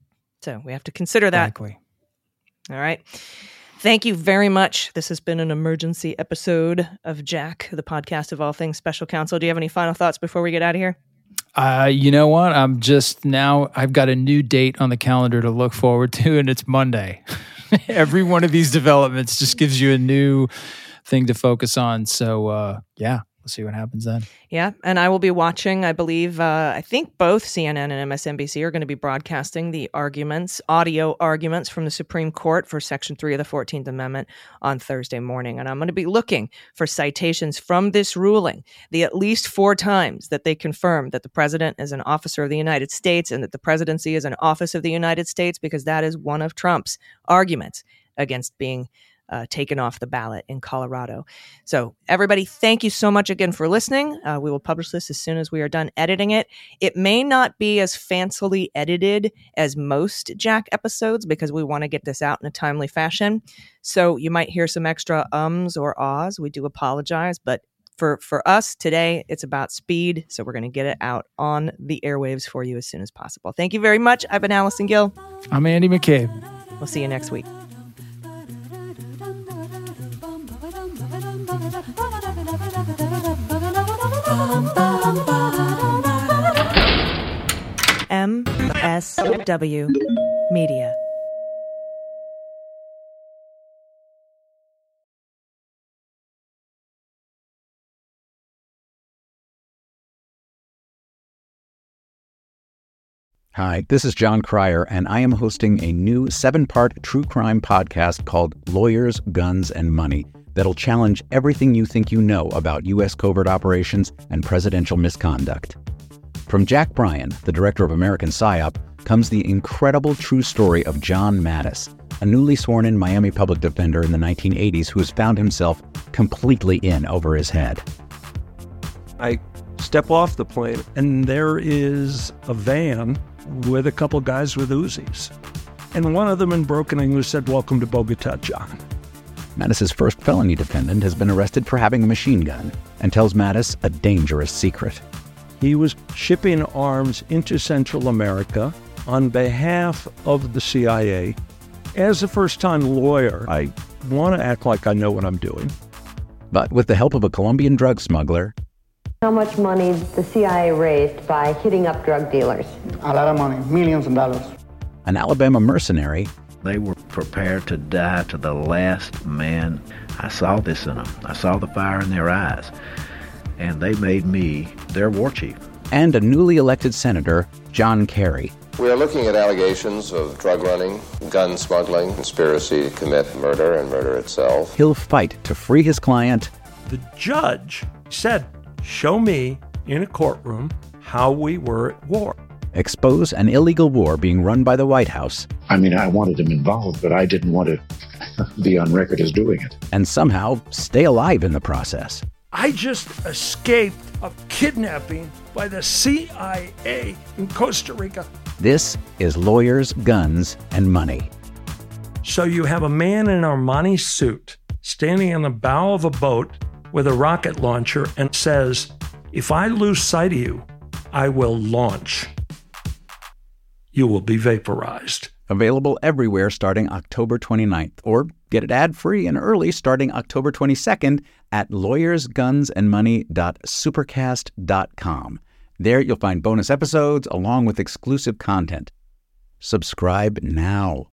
So we have to consider that. Exactly. All right. Thank you very much. This has been an emergency episode of Jack, the podcast of all things special counsel. Do you have any final thoughts before we get out of here? Uh, you know what? I'm just now, I've got a new date on the calendar to look forward to, and it's Monday. Every one of these developments just gives you a new thing to focus on. So, uh, yeah, we'll see what happens then. Yeah, and I will be watching, I believe, uh, I think both C N N and M S N B C are going to be broadcasting the arguments, audio arguments from the Supreme Court for Section three of the fourteenth Amendment on Thursday morning. And I'm going to be looking for citations from this ruling, the at least four times that they confirmed that the president is an officer of the United States and that the presidency is an office of the United States, because that is one of Trump's arguments against being Uh, taken off the ballot in Colorado. So everybody, thank you so much again for listening. Uh, we will publish this as soon as we are done editing it. It may not be as fancily edited as most Jack episodes because we want to get this out in a timely fashion. So you might hear some extra ums or ahs. We do apologize, but for, for us today, it's about speed. So we're going to get it out on the airwaves for you as soon as possible. Thank you very much. I've been Allison Gill. I'm Andy McCabe. We'll see you next week. M S W Media. Hi, this is John Cryer, and I am hosting a new seven-part true crime podcast called Lawyers, Guns, and Money that'll challenge everything you think you know about U S covert operations and presidential misconduct. From Jack Bryan, the director of American PSYOP, comes the incredible true story of John Mattis, a newly sworn-in Miami public defender in the nineteen eighties who has found himself completely in over his head. I step off the plane, and there is a van with a couple guys with Uzis. And one of them in broken English said, "Welcome to Bogota, John." Mattis's first felony defendant has been arrested for having a machine gun and tells Mattis a dangerous secret. He was shipping arms into Central America on behalf of the C I A. As a first-time lawyer, I want to act like I know what I'm doing. But with the help of a Colombian drug smuggler How much money the C I A raised by hitting up drug dealers? A lot of money, millions of dollars. An Alabama mercenary. They were prepared to die to the last man. I saw this in them. I saw the fire in their eyes. And they made me their war chief. And a newly elected Senator, John Kerry. We are looking at allegations of drug running, gun smuggling, conspiracy to commit murder and murder itself. He'll fight to free his client. The judge said, show me in a courtroom how we were at war. Expose an illegal war being run by the White House. I mean, I wanted him involved, but I didn't want to be on record as doing it. And somehow stay alive in the process. I just escaped a kidnapping by the C I A in Costa Rica. This is Lawyers, Guns, and Money. So you have a man in an Armani suit standing in the bow of a boat with a rocket launcher and says, if I lose sight of you, I will launch. You will be vaporized. Available everywhere starting October twenty-ninth, or get it ad-free and early starting October twenty-second at lawyers guns and money dot supercast dot com. There you'll find bonus episodes along with exclusive content. Subscribe now.